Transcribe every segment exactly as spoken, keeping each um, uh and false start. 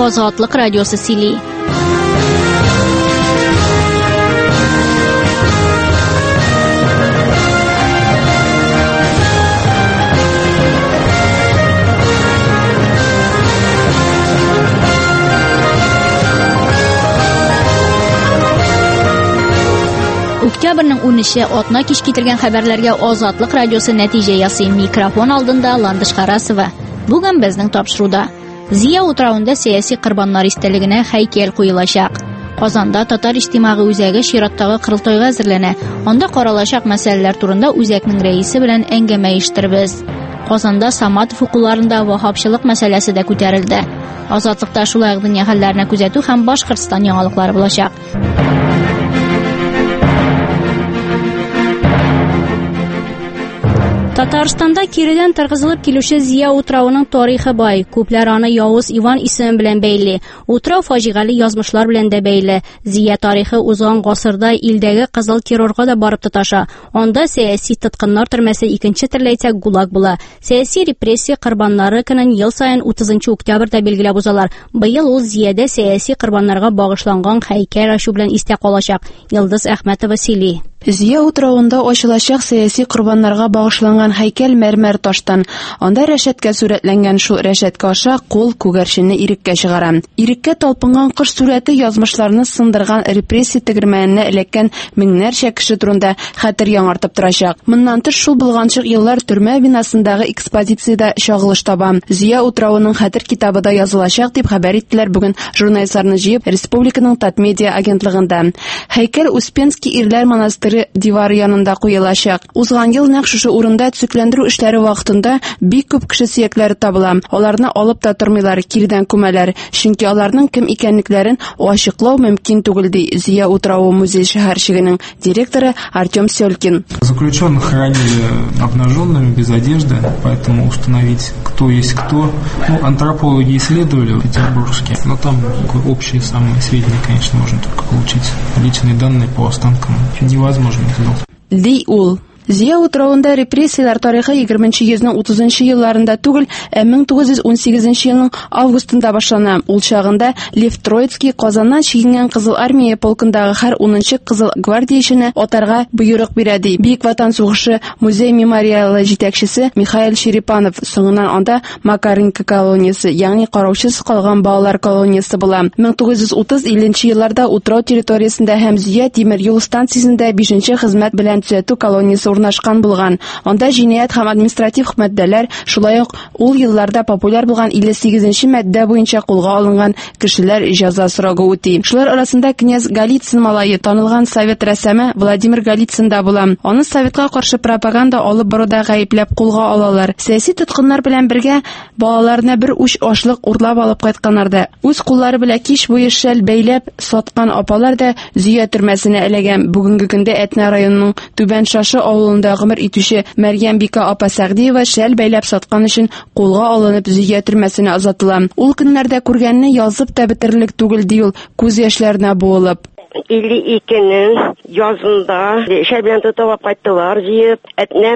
Азатлык радиосы сөйли. Октябрьнең унынчы атна кич китергән хәбәрләргә Азатлык радиосы нәтиҗә ясый. Микрофон алдында Ландыш Карасова. Бүген безнең тапшыруда Зия утравында сәяси корбаннар истәлегенә һәйкәл куелачак. Казанда татар иҗтимагый үзәге чираттагы кырылтайга әзерләнә. Анда каралачак мәсьәләләр турында үзәкнең рәисе белән әңгәмә оештырабыз. Казанда Саматов укуларында вахапчылык мәсьәләсе дә күтәрелде. Азатлыкта шулай ук дөнья хәлләренә күзәтү һәм Башкортстан яңалыклары булачак. Татарстанда киридән торгызылып килүче Зия утравының тарихы бай. Күпләр аны Явыз Иван исеме белән бәйли. Утрау фаҗигале язмышлар белән дә бәйле. Зия тарихы узган гасырда илдәге кызыл террорга да барып тоташа. Анда сәяси тоткыннар төрмәсе икенче төрле әйтсәк ГУЛАГ була. Сәяси репрессия корбаннары көнен ел саен утызынчы октябрьдә билгеләп узалар. Быел ул Зиядә сәяси корбаннарга багышланган һәйкәл ачу белән истә калачак. Йылдыз Әхмәтова сөйли. Зия утравында ачылачак сәяси корбаннарга багышланган һәйкәл мәрмәр таштан. Анда рәшәткә сурәтләнгән шул рәшәткә аша кул күгәрченне иреккә чыгара. Иреккә талпынган кыш сурәте язмышларны сындырган репрессия тегермәненә эләккән меңнәрчә кеше турында хәтер яңартып торачак. Моннан тыш шул булганчык еллар төрмә бинасындагы экспозициядә чагылыш таба. Зия утравының хәтер китабы да язылачак дип хәбәр иттеләр бүген журналистларны җыеп республиканың Татмедиа агентлыгында. Һәйкәл Успенский ирләр монастыры дивары янында куелачак. Узган ел нәкъ шушы урында төзекләндерү эшләре вакытында бик күп кеше сөякләре табыла. Аларны алып та тормыйлар, кирдән күмәләр, чөнки аларның кем икәнлекләрен ачыклау мөмкин түгел ди Зия утравы музей шәһәрчегенең директоры Артем Сёлькин. Заключенных хоронили обнаженными, без одежды, поэтому установить, кто есть кто, ну, антропологи исследовали петербургские, но там общие самые сведения, конечно, можно только получить. Личные данные по останкам невозможно сделать. Ди ул. Зия утравында репрессиялар тарихы егерменче йөзнең утызынчы елларында түгел, ә мең тугыз йөз унсигезенче елның августында башлана. Ул чагында Лев Троицкий Казаннан чигенгән Кызыл армия полкындагы һәр унынчы Кызыл гвардиячене атарга боерык бирә ди. Бөек Ватан сугышы музей мемориалы җитәкчесе Михаил Черепанов соңыннан анда Макаренко колониясе, ягъни караучысыз калган балалар колониясе була. мең тугыз йөз утыз илле елларда утрау территориясендә һәм Зия тимер юл станциясендә бишенче хезмәт белән төзәтү колониясе урнашкан булган. Анда җинаять һәм административ маддәләр, шулай ук ул елларда популяр булган илле сигезенче маддә буенча кулга алынган кешеләр җәза сорагы үти. Шулар арасында князь Голицын малае, танылган совет рәссаме Владимир Голицын да була. Аны советка каршы пропаганда алып баруда гаепләп кулга алалар. Сәяси тоткыннар белән бергә балаларына бер уч ашлык урлап алып кайтканнар да. Үз куллары белән кич буе шәл бәйләп саткан апалар да Зия төрмәсенә эләгән. Бүгенге көндә Әтнә районының Түбән Шашы авылында гомер итүче Мәрьям Бика апа Сәгъдиева шәл бәйләп саткан өчен кулга алынып Зия төрмәсенә озатыла. Ул көннәрдә күргәнне язып та бетерлек түгел ди ул, күз яшьләренә буылып. илле икенең язында шәл белән тотып кайттылар җыеп, Әтнә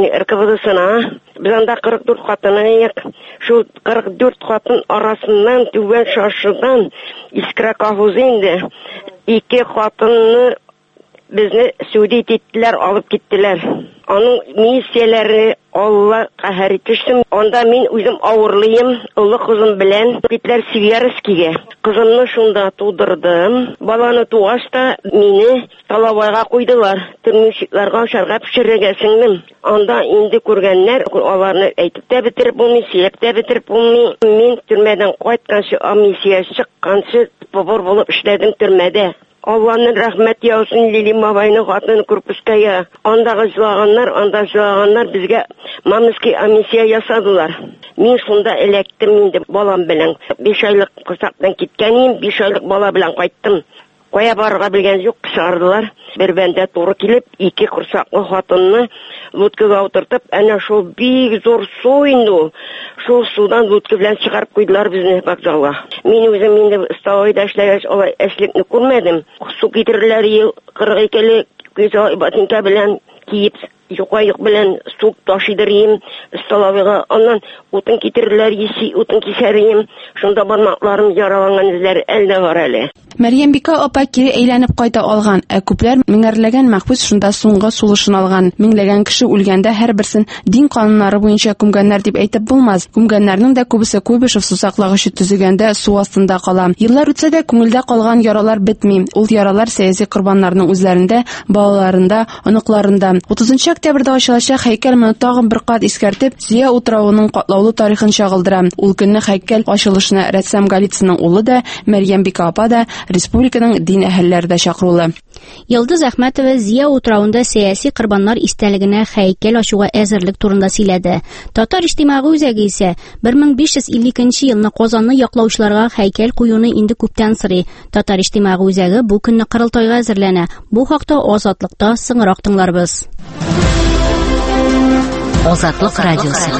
РКВДсына. Без анда кырык дүрт хатыныек. Шул кырык дүрт хатын арасыннан Түбән Шашыдан Искра колхозы инде ике хатынны безне сүдит иттеләр, алып киттеләр. Аның миссияләре Алла каһәр итсен. Анда мин үзем авырлыйм, улы кызым белән киттеләр Северскийгә. Кызымны шунда тудырдым. Баланы тугач та мине Талавайга куйдылар. Төрмүчеләргә ашарга пешерергә сеңдем. Анда инде күргәннәр, аларны әйтеп тә битереп булмый, сөйләп тә битереп булмый. Мин төрмәдән кайтканчы, амнистия чыкканчы повар булып эшләдем төрмәдә. Алланың рәхмәт яусын Лили Мавайның хатын Курпуская. Андагы җылаганнар, анда җылаганнар безгә мамыски амнистия ясадылар. Мин шунда эләктем инде балам белән. биш айлык кысактан киткәнем, биш айлык бала белән кайттым. Кая барырга белгән юк, чыгардылар. Бер бәндә туры килеп, ике курсаклы хатынны лодкага утыртып, әнә шул бик зур су инде. Шул судан лодка белән чыгарып куйдылар безне вокзалга. Мин үзем инде ставойда эшләгәч, алай эшлекне күрмәдем. Су китерделәр ел кырык икелек күзә ботинка белән киеп юкайык белән сук ташыдырым, столовыйга, аннан утын китерерләр, иси, утын кисәрем, шунда бармакларым яраланган эзләр әлдә бар әле. Мәрьямбикә апа кире әйләнеп кайта алган, ә күпләр меңәрләгән мәхбүс шунда соңгы сулышын алган. Меңләгән кеше үлгәндә һәрберсен дин кануннары буенча күмгәннәр дип әйтеп булмас. Күмгәннәрнең дә күбесе Куйбышев сусаклагычы төзегәндә су астында кала. Еллар үтсә дә күңелдә калган яралар бетми. Ул яралар сәяси корбаннарның үзләрендә, балаларында, оныкларында. утызынчы октябрьдә ачылачак һәйкәл моны тагын бер кат искәртеп, Зия утравының катлаулы тарихын чагылдыра. Ул көнне һәйкәл ачылышына рәссам Галицаның улы да, Мәрьямбикә апа да, республиканың дин әһелләре дә чакырылды. Йылдыз Әхмәтова Зия утравында сәяси корбаннар истәлегенә һәйкәл ачуга әзерлек турында сөйләде. Татар иҗтимагый үзәге исә бер мең биш йөз илле икенче елны Казанны яклаучыларга һәйкәл куюны инде күптән сорый. Татар иҗтимагый үзәге бу көнне кырылтайга әзерләнә. Бу хакта Азатлыкта соңрак тыңларбыз. Азатлык радиосы.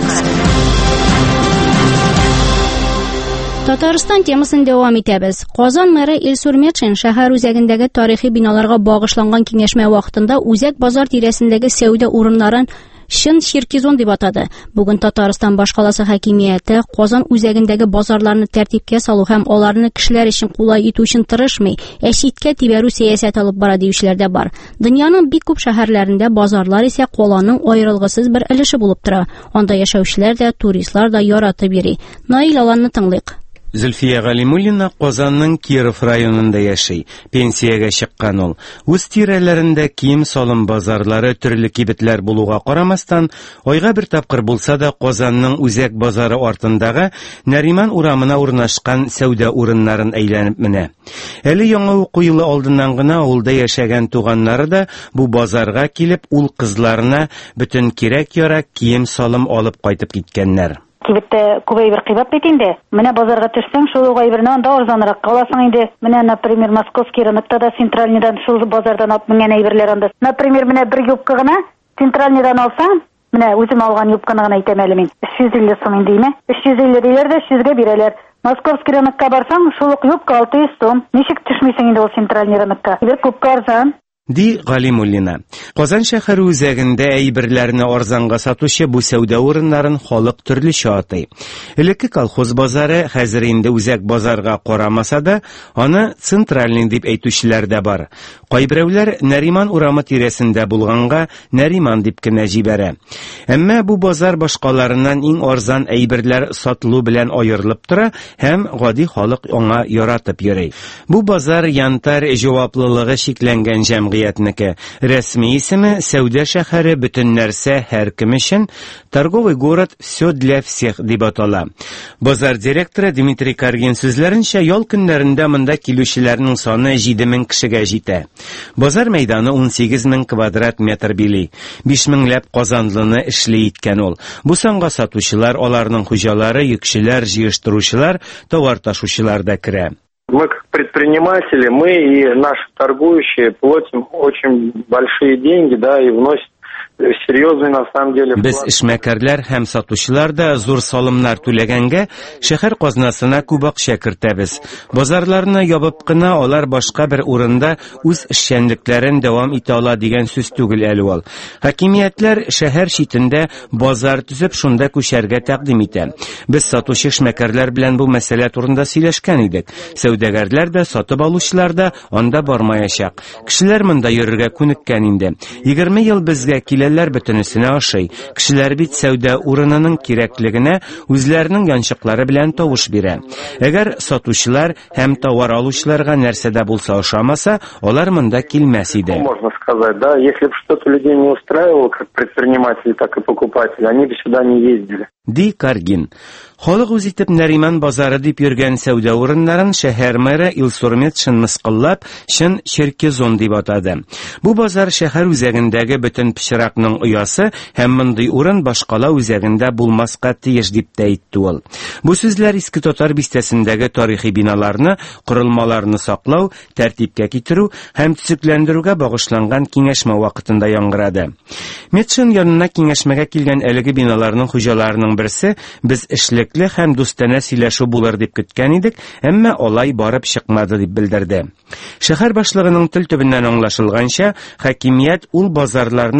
Татарстан темасын дәвам итәбез. Казан мэры Илсур Метшин шәһәр үзәгендәге тарихи биналарга багышланган киңәшмә вакытында үзәк базар тирәсендәге сәүдә урыннарын Шын Ширкизон дип атады. Бүген Татарстан башкаласы хакимияте Казан үзәгендәге базарларны тәртипкә салу һәм аларны кешеләр өчен кулай итү өчен тырышмый, ә читкә тибәрү сәясәт алып бара диючеләр дә бар. Дөньяның бик күп шәһәрләрендә базарлар исә каланың аерылгысыз бер өлеше булып тора. Анда яшәүчеләр дә, туристлар да яратып йөри. Наил Аланны тыңлыйк. Зөлфия Галимуллина Казанның Киров районында яши. Пенсиягә чыккан ул. Үз тирәләрендә кием салым базарлары төрле кибетләр булуга карамастан, айга бер тапкыр булса да Казанның үзәк базары артындагы Нариман урамына урнашкан сәүдә урыннарын әйләнеп менә. Әле яңа уку елы алдыннан гына авылда яшәгән туганнары да бу базарга килеп, ул кызларына бөтен кирәк-ярак кием салым алып кайтып киткәннәр. Кибеттә күбәй бер кыйбат бит инде. Менә базарга төшсәң, шул гайбернән дә арзанрак каласың инде. Менә, например, Московский рынокта да центральныйдан шул базардан алып менгән әйберләр анда. Например, менә бер юбка гына центральныйдан алсаң, менә үзем алган юбканы гына әйтәм әле мин. өч йөз илле сум инде име? өч йөз илле диләр дә өч йөзгә бирәләр. Московский рынокка барсаң, шул ук юбка алты йөз сум. Ничек төшмисең инде ул центральный рынокка? Бер күпкә арзан. Ди Галимуллина. Казан шәһәре үзәгендә әйберләрне арзанга сатучы бу сәүдә урыннарын халык төрлечә атый. Элекке колхоз базары хәзер инде үзәк базарга карамаса да, аны центральный дип әйтүчеләр дә бар. Кайберәүләр Нариман урамы тирәсендә булганга Нариман дип кенә җибәрә. Әмма бу базар башкаларыннан иң арзан әйберләр сатылу белән аерылып тора һәм гади халык аңа яратып йөри. Бу базар янтар җаваплылыгы шикләнгән җәмгыять Ятнеке. Рәсми исеме Сәүдә шәһәре бөтен нәрсә һәр кем өчен, торговый город все для всех дип атала. Базар директоры Дмитрий Каргин сүзләренчә, ял көннәрендә монда килүчеләрнең саны җиде мең кешегә җитә. Базар мәйданы ун сигез мең квадрат метр били. биш меңләп казанлыны эшли иткән ул. Бу санга сатучылар, аларның хуҗалары, йөкчеләр, җыештыручылар, товар ташучылар да керә. Мы как предприниматели, мы и наши торгующие платим очень большие деньги, да, и вносят серьезный на самом деле. Без эшмәкәрләр һәм сатучылар да зур салымнар түләгәнгә шәһәр казнасына күп акча кертәбез. Базарларны ябып кына алар башка бер урында үз эшчәнлекләрен дәвам итә ала дигән сүз түгел әле ул. Хакимиятләр шәһәр читендә базар төзеп шунда күчәргә тәкъдим итә. Без сатучы эшмәкәрләр белән бу мәсьәлә турында сөйләшкән идек. Сәүдәгәрләр дә, сатып алучылар да анда бармаячак. Кешеләр монда йөрергә күнеккән инде. егерме ел безгә килә Ләр бөтенесенә ашый. Кешеләр бит сәүдә урынының кирәклегенә үзләренең янчыклары белән тавыш бирә. Әгәр сатучылар һәм товар алучыларга нәрсәдә булса ошамаса, алар монда килмәс иде. Можно сказать, да, если бы что-то людей не устраивало, как предприниматели, так и покупатели, они бы сюда не ездили. Ди Каргин. Халык үз итеп Нариман базары дип йөргән сәүдә урыннарын шәһәр мэры Илсур Метшин мыскыллап Шын Ширкизон дип атады. Бу базар шәһәр үзәгендәге бөтен пычракның оясы һәм мондый урын башкала үзәгендә булмаска тиеш дип тә әйтте ул. Бу сүзләр иске татар бистәсендәге тарихи биналарны, корылмаларны саклау, тәртипкә китерү һәм төзекләндерүгә багышланган киңәшмә вакытында яңгырады. Метшин янына киңәшмәгә килгән әлеге биналарның хуҗаларының берсе без эшлек һәм дустана сөйләшү булыр дип көткән идек, әмма алай барып чыкмады дип белдерде. Шәһәр башлыгының тел төбеннән аңлашылганча, хакимият ул базарларны башкала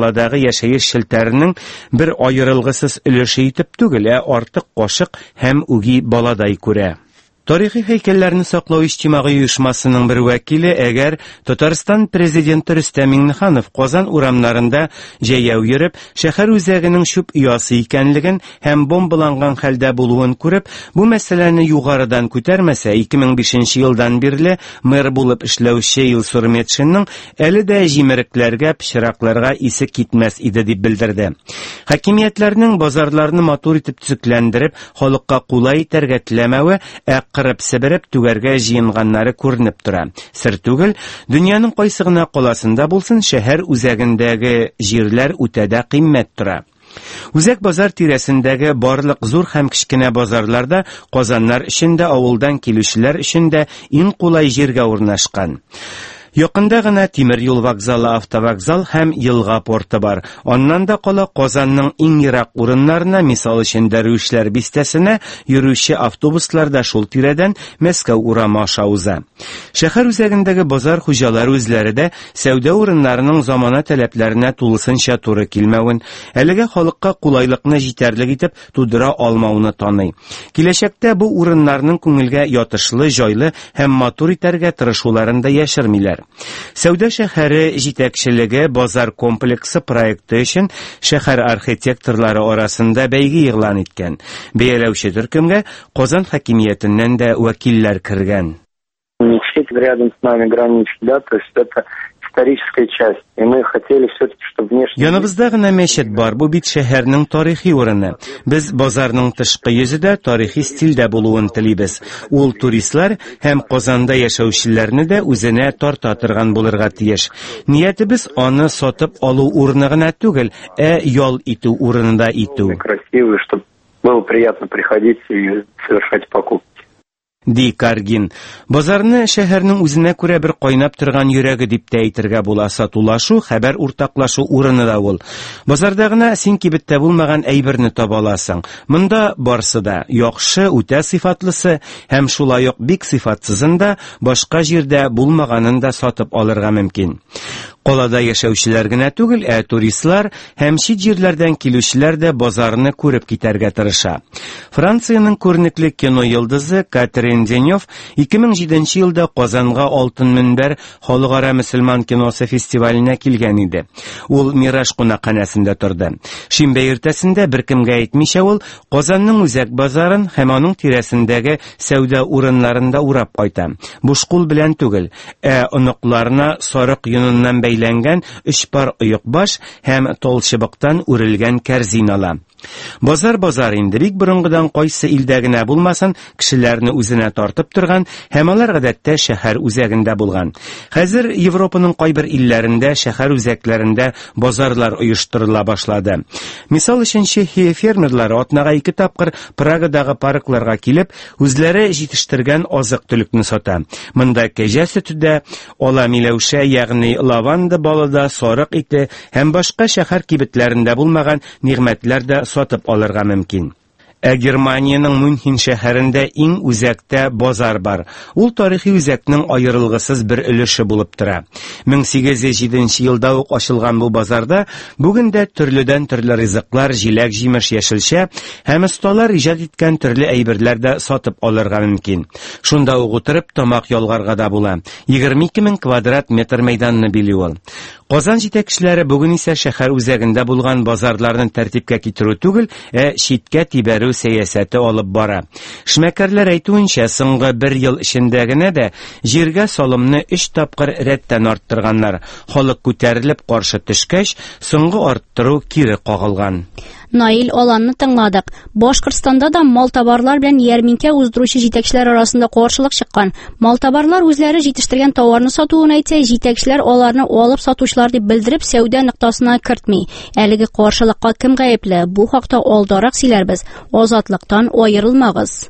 баладагы яшәеш шелтәренең бер аерылгысыз өлеше итеп түгел, ә артык кашык һәм үги баладай күрә. Тарихи һәйкәлләрне саклау иҗтимагый оешмасының бер вәкиле, әгәр Татарстан президенты Рөстәм Миңнеханов Казан урамнарында җәяү йөреп, шәһәр үзәгенең чүп оясы икәнлеген һәм бомбаланган хәлдә булуын күреп, бу мәсьәләне югарыдан күтәрмәсә, ике мең бишенче елдан бирле мэр булып эшләүче Илсур Метшинның әле дә җимерекләргә, пычракларга исе китмәс иде дип белдерде. Хакимиятләрнең базарларны матур итеп төзекләндереп, халыкка кулай итәргә теләмәве, кырып себереп түгәргә җыенганнары күренеп тора. Сер түгел, дөньяның кайсы гына каласында булсын, шәһәр үзәгендәге җирләр үтә дә кыйммәт тора. Үзәк базар тирәсендәге барлык зур һәм кичкенә базарларда Казаннар өчен дә, авылдан килүчеләр өчен дә иң кулай җиргә урнашкан. Якында гына тимер юл вокзалы, автовокзал һәм елга порты бар. Аннан да кала Казанның иң ерак урыннарына, мисал өчен Дәрвишләр бистәсенә йөрүче автобуслар да шул тирәдән Мәскәү урамы аша уза. Шәһәр үзәгендәге базар хуҗалары үзләре дә сәүдә урыннарының замана таләпләренә тулысынча туры килмәвен, әлегә халыкка кулайлыкны җитәрлек итеп тудыра алмауны таный. Киләчәктә бу урыннарның күңелгә ятышлы, җайлы һәм матур итәргә тырышуларын да яшермиләр. Сәүдә шәһәре җитәкчелеге базар комплексы проекты өчен шәһәр архитекторлары арасында бәйге игълан иткән. Бәяләүче төркемгә Казан хакимиятеннән дә вәкилләр кергән. Мечеть рядом с нами граничит, да, то есть это историческая часть. И мы хотели все-таки, чтобы внешне... Яныбызда гына мәчет бар, бу бит шәһәрнең тарихи урыны. Без базарның тышкы йөзедә тарихи стильдә булуын телибез. Ул туристлар һәм Казанда яшәүчеләрне дә үзенә тарта торган булырга тиеш. Ниятебез аны сатып алу урыны гына түгел, ә ял итү урынында итү. Красивый, чтобы было приятно приходить и совершать покупки. Ди Каргин. Базарны шәһәрнең үзенә күрә бер кайнап торган йөрәге дип тә әйтергә була. Сатулашу, хәбәр уртаклашу урыны да ул. Базарда гына син кибеттә булмаган әйберне таба аласың. Монда барсы да яхшы, үтә сыйфатлысы һәм шулай ук бик сыйфатсызын да башка җирдә булмаганын да сатып алырга мөмкин. Калада яшәүчеләр генә түгел, ә туристлар һәм чит җирләрдән килүчеләр дә базарны күреп китәргә тырыша. Франциянең күренекле кино йолдызы Катрин Денев ике мең җиденче елда Казанга Алтын мөнбәр халыкара мөселман киносы фестиваленә килгән иде. Ул Мираж кунакханәсендә торды. Шимбә иртәсендә беркемгә әйтмичә ул Казанның үзәк базарын һәм аның тирәсендәге сәүдә урыннарында урап кайта. Буш кул белән түгел, ә оныкларына сарык йоныннан бәйләнгән өч пар оек баш һәм толчыбыктан үрелгән кәрзин ала. Базар базар инде бик борынгыдан кайсы илдә генә булмасын, кешеләрне үзенә тартып торган һәм алар гадәттә шәһәр үзәгендә булган. Хәзер Европаның кайбер илләрендә, шәһәр үзәкләрендә базарлар оештырыла башлады. Мисал өчен, Чехия фермерлары атнага ике тапкыр Прагадагы паркларга килеп, үзләре җитештергән азык-төлекне сата. Монда кәҗә сөте дә, ала миләүшә, ягъни лаванда балы да, сарык ите һәм башка шәһәр кибетләрендә булмаган нигъмәтләр дә сатып алырга мөмкин. Ә Германияның Мюнхен шәһәрендә иң үзәктә базар бар. Ул тарихи үзәкнең аерылгысыз бер өлеше булып тора. мең сигез йөз җиденче елда ук ачылган бу базарда бүгендә төрледән төрле ризыклар, җиләк-җимеш, яшелчә һәм осталар иҗат иткән төрле әйберләр дә сатып алырга мөмкин. Шунда ук утырып тамак ялгарга да була. егерме ике мең квадрат метр мәйданны били ул. Казан җитәкчеләре бүген исә шәһәр үзәгендә булган базарларны тәртипкә китерү түгел, ә читкә тибәрү сәясәте алып бара. Эшмәкәрләр әйтүенчә, соңгы бер ел эчендә генә дә җиргә салымны өч тапкыр рәттән арттырганнар. Халык күтәрелеп каршы төшкәч, соңгы арттыру кире кагылган. Наил Аланны тыңладык. Башкортстанда да малтабарлар белән ярминкә уздыручы җитәкчеләр арасында каршылык чыккан. Малтабарлар үзләре җитештергән товарны сатуын әйтсә, җитәкчеләр аларны алып сатучылар дип белдереп сәүдә ноктасына кертми. Әлеге каршылыкка кем гаепле? Бу хакта алдарак сөйләрбез. Азатлыктан аерылмагыз.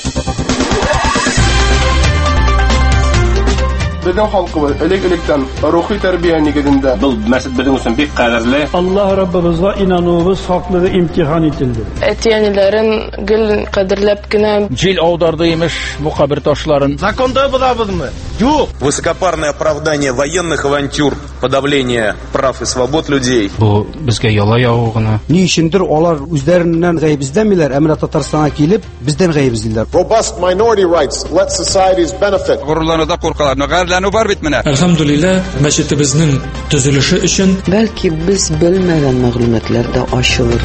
Безнең халкыбыз элек-электән рухи тәрбия нигезендә. Бу мәсҗид безнең өчен бик кадерле. Аллаһ Раббыбызга инануыбыз хаклыгы имтихан ителде. Әтиәниләрен гел кадерләп кенә җил аударды имеш бу кабер ташларын. Законда булабызмы? Юк! Высокопарное оправдание военных авантюр, подавление прав и свобод людей. Бу безгә яла ягу гына. Ни өчендер алар үзләреннән гаеп эзләмиләр, әмма Татарстанга килеп, бездән гаеп эзлиләр. Robust minority rights let societies benefit. Горурларда куркалар, нәгәрләнү бар бит менә. Әлхәмдүлилләh, мәчетебезнең төзелеше өчен бәлки без белмәгән мәгълүматлар да ачылыр.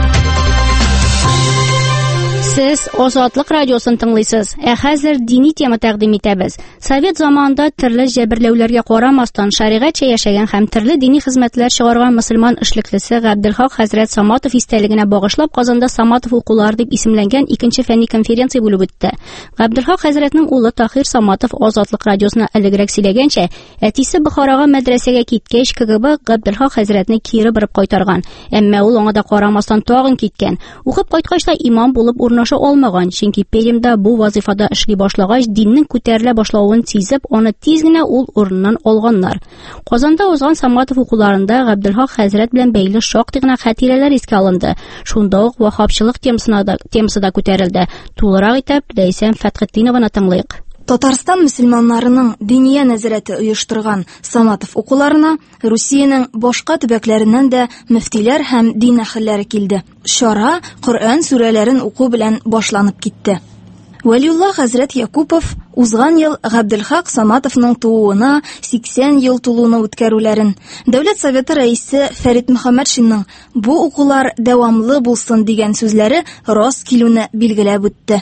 Сез Азатлык радиосын тыңлыйсыз. Ә хәзер дини тема тәкъдим итәбез. Совет заманында төрле җәберләүләргә карамастан шәригатьчә яшәгән һәм төрле дини хезмәтләр чыгарган мөселман эшлеклесе Габделхак хәзрәт Саматов истәлегенә багышлап Казанда Саматов укулары дип исемләнгән икенче фәнни конференция булып үтте. Габделхак хәзрәтнең улы Тахир Саматов Азатлык радиосына элегрәк сөйләгәнчә, әтисе Бохарага мәдрәсәгә киткәч, КГБ Габделхак хәзрәтне кире борып кайтарган. Әмма ул аңа да карамастан тагын киткән. Укып кайткач та имам булып урнаша алмаган, чөнки Пермьдә бу вазифада эшли башлагач, диннең күтәрелә башлавын сизеп, аны тиз генә ул урыннан алганнар. Казанда узган Саматов укуларында Габделхак хәзрәт белән бәйле шактый гына хатирәләр искә алынды. Шунда ук вахабчылык темасына да темасы да күтәрелде. Тулырак итеп Ләйсән Фәтхетдинованы тыңлыйк. Татарстан мөселманнарының диния нәзарәте оештырган Саматов укуларына Русиянең башка төбәкләреннән дә мөфтиләр һәм дин әһелләре килде. Шара Коръән сүрәләрен уку белән башланып китте. Вәлиулла хәзрәт Якупов узган ел Габделхак Саматовның тууына сиксән ел тулуны үткәрүләрен, Дәүләт Советы рәисе Фәрит Мөхәммәтшинның бу укулар дәвамлы булсын дигән сүзләре рас килүне билгеләп үтте.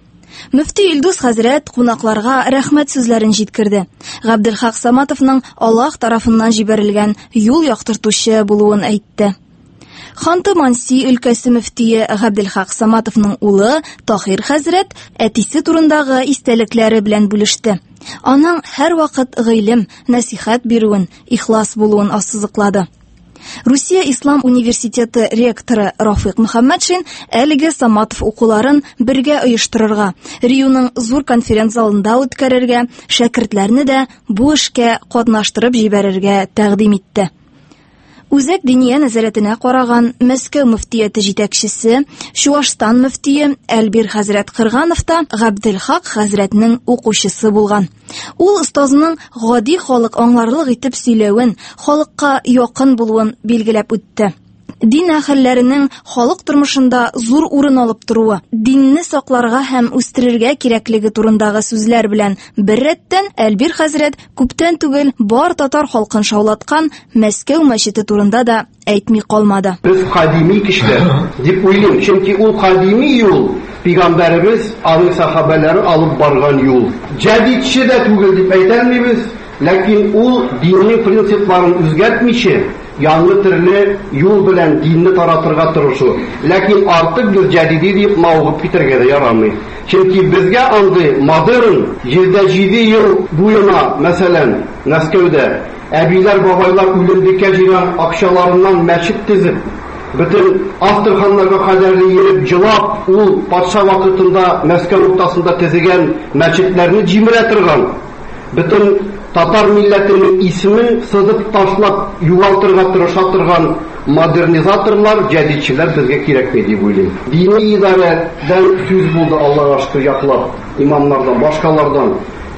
Мөфти Илдус хәзрәт кунакларга рәхмәт сүзләрен җиткерде. Габделхак Саматовның Аллаһ тарафыннан җибәрелгән юл яктыртучы булуын әйтте. Ханты-Манси өлкәсе мөфтие Габделхак Саматовның улы Тахир хәзрәт әтисе турындагы истәлекләре белән бүлеште. Аның һәр вакыт гыйлем, насихат бирүен, ихлас булуын ассызыклады. Русия Ислам университеты ректоры Рафык Мөхәммәтшин әлеге Саматов укуларын бергә оештырырга, Риуның зур конференц залында үткәрергә, шәкертләрне дә бу эшкә катнаштырып җибәрергә тәкъдим итте. Үзәк диния нәзарәтенә караган Мәскәү мөфтияте җитәкчесе, Чуашстан мөфтие Әлбир хәзрәт Кырганов та Габделхак хәзрәтнең укучысы булган. Ул остазының гади халык аңларлык итеп сөйләвен, халыкка якын булуын билгеләп үтте. Дин әһелләренең халык тормышында зур урын алып торуы, динне сакларга һәм үстерергә кирәклеге турындагы сүзләр белән бер рәттән Әлбир хәзрәт күптән түгел бар татар халкын шаулаткан Мәскәү мәчете турында да әйтми калмады. Без кадими кешеләр дип уйлыйм, чөнки ул кадими юл Пәйгамбәребез, аның сахабалары алып барган юл. Җәдидче дә түгел дип әйтәлмибез, ләкин ул диннең принципларын үзгәртмичә яңа төрле юл белән динне таратырга тырышу. Ләкин артык бер җәдиди дип мавыгып китәргә дә ярамый. Чөнки безгә андый модерн җирдә җиде ел буена, мәсәлән, Мәскәүдә әбиләр, бабайлар үлемдеккә җыйган акчаларыннан мәчет төзеп, бөтен Астраханьларга кадәрле йөреп җылап, ул патша вакытында Мәскәү уртасында төзегән мәчетләрне җимерә торган. Бөтен татар милләтенең исемен сызып ташлап югалтырга тырыша торган модернизаторлар, җәдидчеләр безгә кирәкми дип уйлыйм. Дини идарәдән сүз булды, Аллаһ ашты яклап, имамнардан, башкалардан.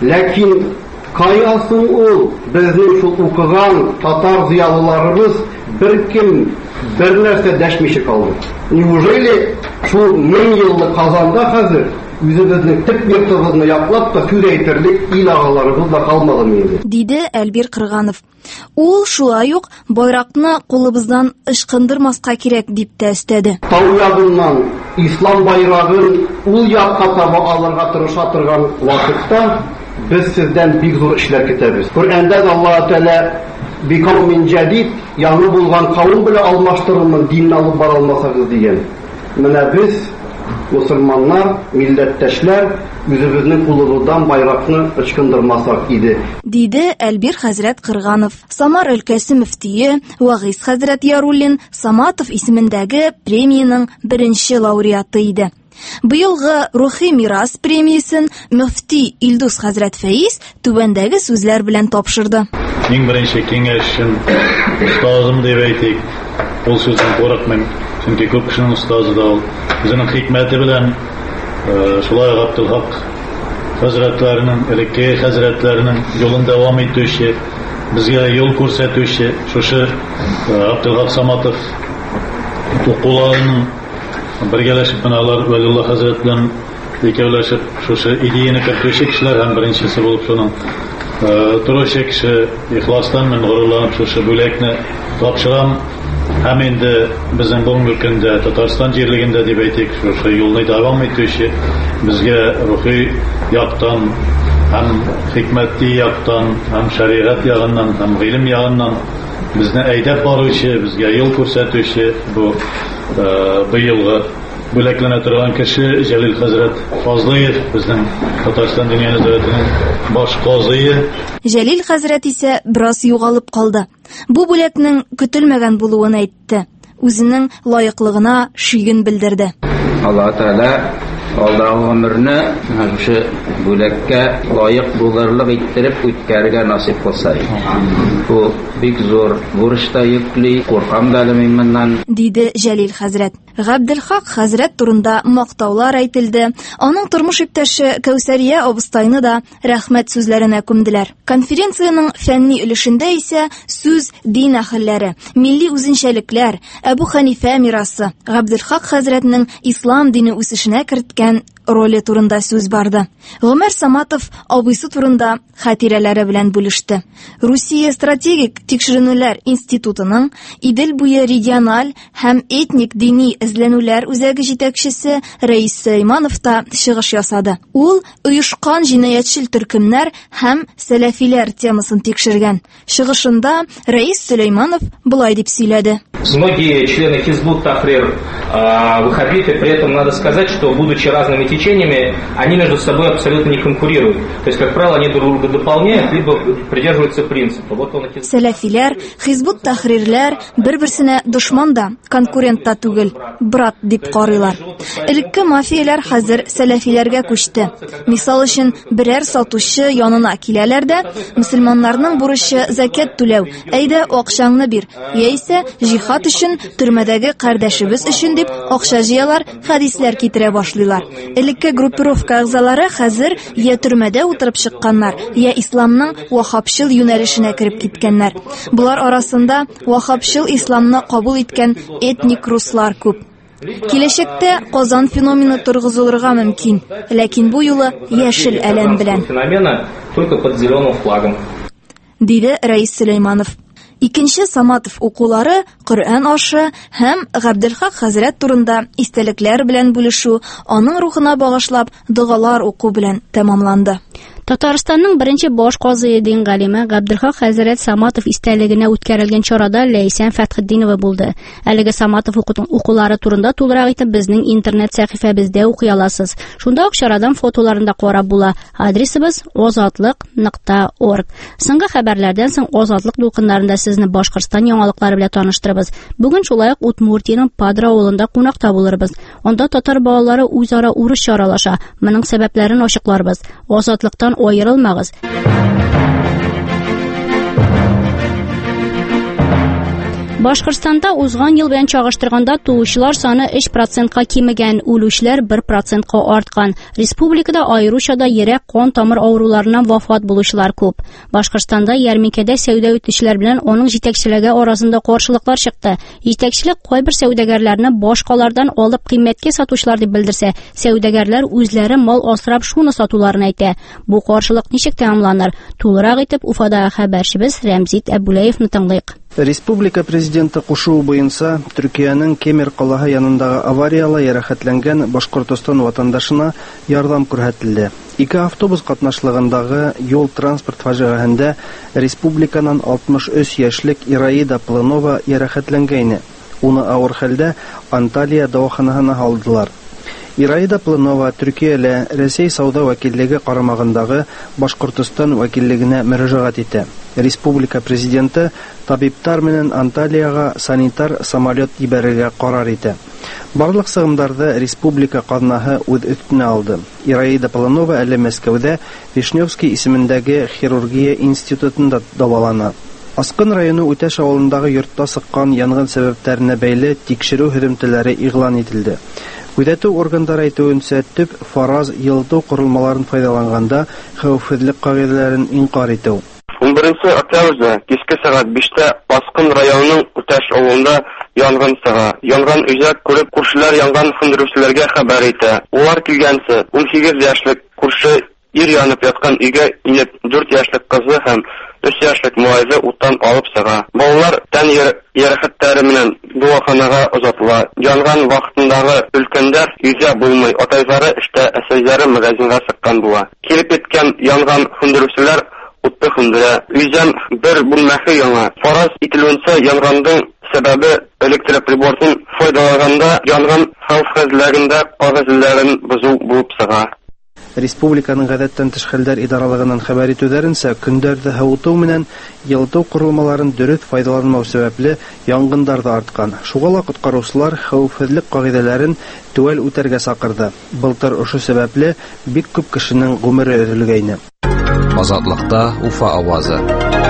Ләкин каясын ул безнең шул укыган татар зыялыларыбыз беркем бер нәрсә дәшмичә калды. Неужели шул мең еллык Казанда хәзер үзебезнең төп йортыбызны яклап та сүз әйтерлек ил агаларыбыз да калмаган инде, диде Әлбир Кырганов. Ул шулай ук байракны кулыбыздан ышкындырмаска кирәк дип тә өстәде. Тау ягыннан ислам байрагын ул якка таба алырга тырыша торган вакытта без сездән бик зур эшләр көтәбез. Коръәндә Аллаһ Тәала биком мин җадид, яңа булган кавым белән алмаштырылмын, динне алып бара алмасагыз дигән. Менә без мусульманнар, милләттәшләр үзебезнең кулыбыздан байракны ычкындырмасак иде, диде Әлбир хәзрәт Кырганов. Самар өлкәсе мөфтие Вагыйз хәзрәт Яруллин Саматов исемендәге премияның беренче лауреаты иде. Быелгы Рухи мирас премиясын мөфти Илдус хәзрәт Фәиз түбәндәге сүзләр белән тапшырды. Иң беренче киңәшем остазым дип әйтик. Ул сүзен курыкмыйм, чөнки күп кешенең остазы да ул. Үзенең хикмәте белән шулай Габделхак хәзрәтләренең, элекке хәзрәтләренең юлын дәвам итүче, безгә юл күрсәтүче шушы Абдулхак Саматов укуларының бергәләшеп алар Вәлиулла хәзрәтләрен икәүләшеп шушы идеяны кертүче кешеләр һәм беренчесе булып шуның торучы кеше ихластан мен горурланып шушы бүләкне тапшырам. Һәм инде безнең бүгенге көндә Татарстан җирлегендә дип әйтик, шушы юлны дәвам итүче, безгә рухи яктан һәм хикмәти яктан, һәм шәригать ягыннан, һәм гыйлем ягыннан безне әйдәп баручы, безгә юл күрсәтүче бу быелгы бүләкләнә торган кеше Җәлил хәзрәт Фазлыев, безнең Татарстан дөнья нәзарәтенең баш казые. Җәлил хәзрәт исә бераз югалып калды. Бу бүләкнең көтелмәгән булуын әйтте. Үзенең лаеклыгына шигын белдерде. Аллаһ Тәала алдагы гомерне шушы бүләккә лаек булырлык иттереп үткәрергә насип кылса. Бу бик зур бурычта йөкле, куркам да мин моннан, диде Җәлил хәзрәт. Габделхак хәзрәт турында мактаулар әйтелде. Аның тормыш иптәше Кәүсәрия абыстайны да рәхмәт сүзләренә күмделәр. Конференциянең фәнни өлешендә исә сүз дин әһелләре, милли үзенчәлекләр, Әбу Ханифа мирасы, Габделхак хәзрәтнең ислам дине үсешенә керткән роле турында сүз барды. Гомәр Саматов абыйсы турында хатирәләре белән бүлеште. Русия стратегик тикшеренүләр институтының Идел буе региональ һәм этник дини эзләнүләр үзәге җитәкчесе Рәис Сөләйманов та чыгыш ясады. Ул оешкан җинаятьчел төркемнәр һәм сәләфиләр темасын тикшергән. Чыгышында Рәис Сөләйманов булай дип сөйләде. Многие члены Хизбут Тахрир ваххабиты, при этом надо сказать, что будучи разными течениями, они между собой абсолютно не конкурируют. То есть, как правило, они друг друга дополняют, либо придерживаются принципа. Вот он эти... Сәләфиләр, Хизбут Тахрирләр бер-берсенә дошман да, конкурент та түгел, брат дип карыйлар. Элекке мафияләр хәзер сәләфиләргә күчте. Мисал өчен, берәр сатучы янына киләләр дә, мөселманнарның бурычы закят түләү, әйдә акчаңны бир, яисә җихад өчен, төрмәдәге кардәшебез өчен дип акча җыялар, хәдисләр китерә башлыйлар. Элекке группировка әгъзалары хәзер я төрмәдә утырып чыкканнар, я исламның ваххабчыл юнәлешенә кереп киткәннәр. Булар арасында ваххабчыл исламны кабул иткән этник руслар күп. Киләчәктә Казан феномены торгызылырга мөмкин, ләкин бу юлы яшел әлем белән. Феномена только под зеленым флагом. Диде Рәис Сөләйманов. Икенче Саматов укулары Коръән ашы һәм Габделхак хәзрәт турында истәлекләр белән бүлешү, аның рухына багышлап дугалар уку белән тәмамланды. Татарстанның беренче баш казые дин галиме Габделхак хәзрәт Саматов истәлегенә үткәрелгән чарада Ләйсән Фәтхетдинова булды. Әлеге Саматов укулары турында тулырак итеп безнең интернет сәхифәбездә укый аласыз. Шунда ук чарадан фотоларында карап була. Адресыбыз озатлык нокта орг. Соңгы хәбәрләрдән соң Озатлык дулкыннарында сезне Башкортстан яңалыклары белән таныштырабыз. Бүген шулай ук Удмуртиянең Падра авылында кунакта булырбыз. Анда татар балалары үзара урысча аралаша. Моның сәбәпләрен ачыкларбыз. Озатлыктан аерылмагыз. Башкортстанда узган ел белән чагыштырганда туучылар саны өч процентка кимегән, үлүчләр бер процентка арткан. Республикада аеруча да йөрәк кан тамыр авыруларыннан вафат булучылар күп. Башкортстанда ярминкәдә сәүдә итүчеләр белән аның җитәкчелеге арасында каршылыклар чыкты. Җитәкчелек кайбер сәүдәгәрләрне башкалардан алып кыйммәткә сатучылар дип белдерсә, сәүдәгәрләр үзләре мал асрап шуны сатуларын әйтә. Бу каршылык ничек тәмамланыр? Тулырак итеп Уфадагы хәбәрчебез Рәмзит Әбүләевне тыңлыйк. Республика президенты кушуы буенча Төркиянең Кемер калаһы янындагы аварияла ярәхәтләнгән Башкортстан ватандашына ярдәм күрсәтелде. Ике автобус катнашлыгындагы юл транспорт фаҗигаһендә республиканың алтмыш өч яшьлек Ираида Планова ярәхәтләнгән. Уны авыр хәлдә Анталия дәваханәсенә алдылар. Ираида Планова Төркияле Россия сауда вәкиллеге карамагындагы Башкортстан вәкиллегенә мөрәҗәгать итә. Республика президенты табиптар менән Анталияга санитар самолет ибәрергә карар итә. Барлык сыгымдарды республика казнасы үз өстенә алды. Ираида Планова әле Мәскәүдә Вишневский исемендәге хирургия институтында дәвалана. Аскын районы Үтәш авылындагы йортта сыккан янгын сәбәпләренә бәйле тикшерү һөҗүмчеләре игълан ителде. Күзәтү органнары әйтүенчә, төп фараз йылыту корылмаларын файдаланганда хәвефсезлек кагыйдәләрен инкар итү. унберенче октябрьдә кичке сәгать бишта Баскын районының Үтәш авылында янгын чыга. Янгын үзәк күреп күршеләр янгын сөндерүчеләргә хәбәр итә. Улар килгәнче ун сигез яшьлек күрше ир янып яткан өйгә инеп дүрт яшьлек кызы һәм өч яшьлек малайны уттан алып чыга. Балалар тән яракәтләре белән дәваханага озатыла. Янгын вакытындагы өлкәннәр өйдә булмый, атайлары эштә, әсәйләре магазинга чыккан була. Килеп еткән янгын сөндерүчеләр утты хөндерә. Үзән бер бүлмәле яңа. Фараз ителүенчә янгынның сәбәбе электроприборын файдаланганда янгын хәвефсезлегендә кагыйдәләрен бозу булып чыга. Республиканың гадәттән тыш хәлләр идаралыгының хәбәр итүләренчә, көндәрдә һавыту менән йылыту корылмаларын дөрес файдаланмау сәбәпле янгындар да арткан. Шуңа ла коткаручылар хәвефсезлек кагыйдәләрен түбәл үтәргә сакырды. Былтыр ошо сәбәпле бик күп кешенең гомере өзелгәйне. Азатлыкта Уфа авазы.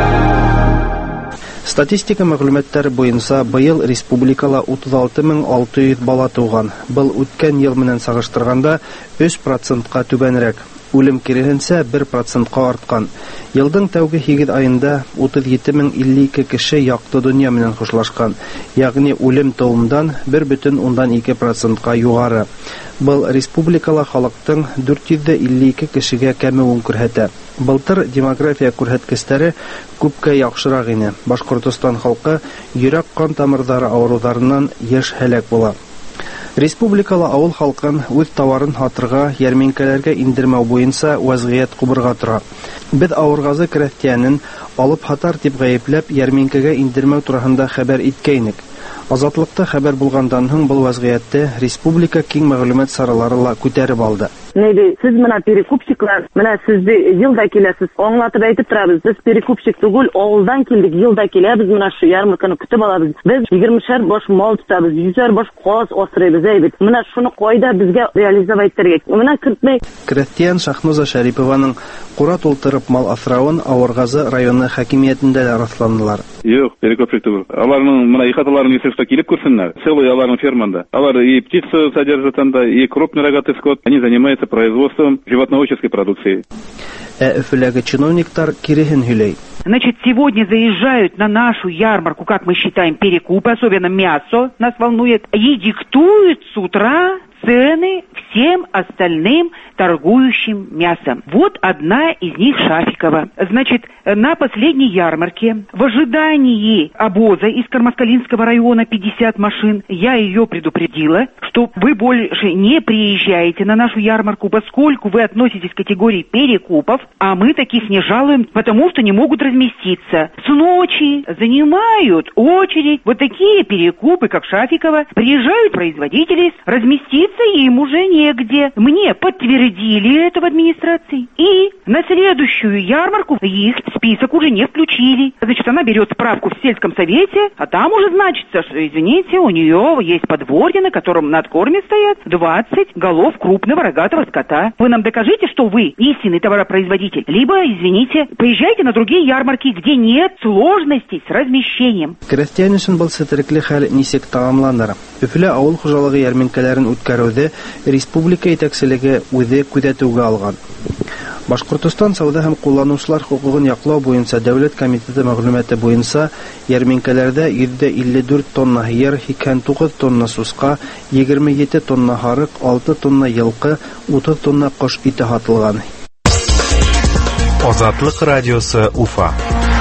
Статистика мәгълүматлары буенча быел республикала утыз алты мең алты йөз бала туган. Был үткән ел менән сагыштырганда өч процентка түбәнрәк. Үлем киресенчә бер процентка арткан. Елның тәүге сигез аенда утыз җиде мең илле ике кеше якты дөнья белән хушлашкан. Ягъни үлем тәүмдан бер бөтен ундан ике процентка югары. Был республикала халыктың дүрт йөз илле ике кешегә кәмүен күрсәтә. Былтыр демография күрсәткечләре күпкә яхшырак иде. Башкортстан халкы йөрәк кан тамырлары авыруларыннан еш һәлак була. Республикала авыл халкын үз товарын сатырга, ярминкәләргә индермәү буенча вазгыять кубырга тора. Без авыргазы крәстиянен алып хатар дип гаепләп, ярминкәгә индермәү турында хәбәр иткәйнек. Азатлыкта хәбәр булгандан соң бу вазгыятьтә республика киң мәгълүмат саралары ла күтәреп алды. Нәйди, сез менә перекупчиклар, менә сез елда киләсез, аңлатып әйтеп торабыз, без перекупчик түгел, авылдан килдек, елда киләбез, менә шу ярмарканы көтеп алабыз. Без егермешәр баш мал тотабыз, йөзәр баш каз асрыйбыз әйбит. Менә шуны кайда безгә реализовать итәргә? Менә кертмәй. Крәстиян Шахнуза Шәрипованың кура тултырып мал асравын Авыргазы районы хакимиятендә дә расландылар. Юк, перекупчик түгел. Аларның менә ихаталарын исәпкә килеп күрсеннәр. Село аларның ферманда. Алар и птицу содержат, и крупный рогатый скот. Они занимаются производством животноводческой продукции. Ә Өфеләге чиновниктар киресен һөйләй. Значит, сегодня заезжают на нашу ярмарку, как мы считаем, перекупы, особенно мясо нас волнует, и диктуют с утра цены всем остальным торгующим мясом. Вот одна из них Шафикова. Значит, на последней ярмарке, в ожидании обоза из Кармаскалинского района пятьдесят машин, я ее предупредила, что вы больше не приезжаете на нашу ярмарку, поскольку вы относитесь к категории перекупов, а мы таких не жалуем, потому что не могут разместиться. С ночи занимают очередь вот такие перекупы, как Шафикова. Приезжают производители, разместиться им уже негде. Мне подтвердили это в администрации. И на следующую ярмарку их в список уже не включили. Значит, она берет справку в сельском совете, а там уже значится, что, извините, у нее есть подворье, на котором на откорме стоят двадцать голов крупного рогатого скота. Вы нам докажите, что вы истинный товаропроизводитель. Либо, извините, поезжайте на другие ярмарки, где нет сложностей с размещением. Крәстиян өчен был сетерекле хәл нисек тәмамланыр? Өфлә авыл хуҗалыгы ярминкәләрен үткәрүдә республика итәкчелеге үзе күзәтүгә алган. Башкортстан сауда һәм кулланучылар хукугын яклау буенча дәүләт комитеты мәгълүматы буенча ярминкәләрдә йөз илле дүрт тонна һыер, сиксән тугыз тонна суска, егерме җиде тонна харык, алты тонна йылкы, утыз тонна кош ите сатылган. Азатлык радиосы Уфа.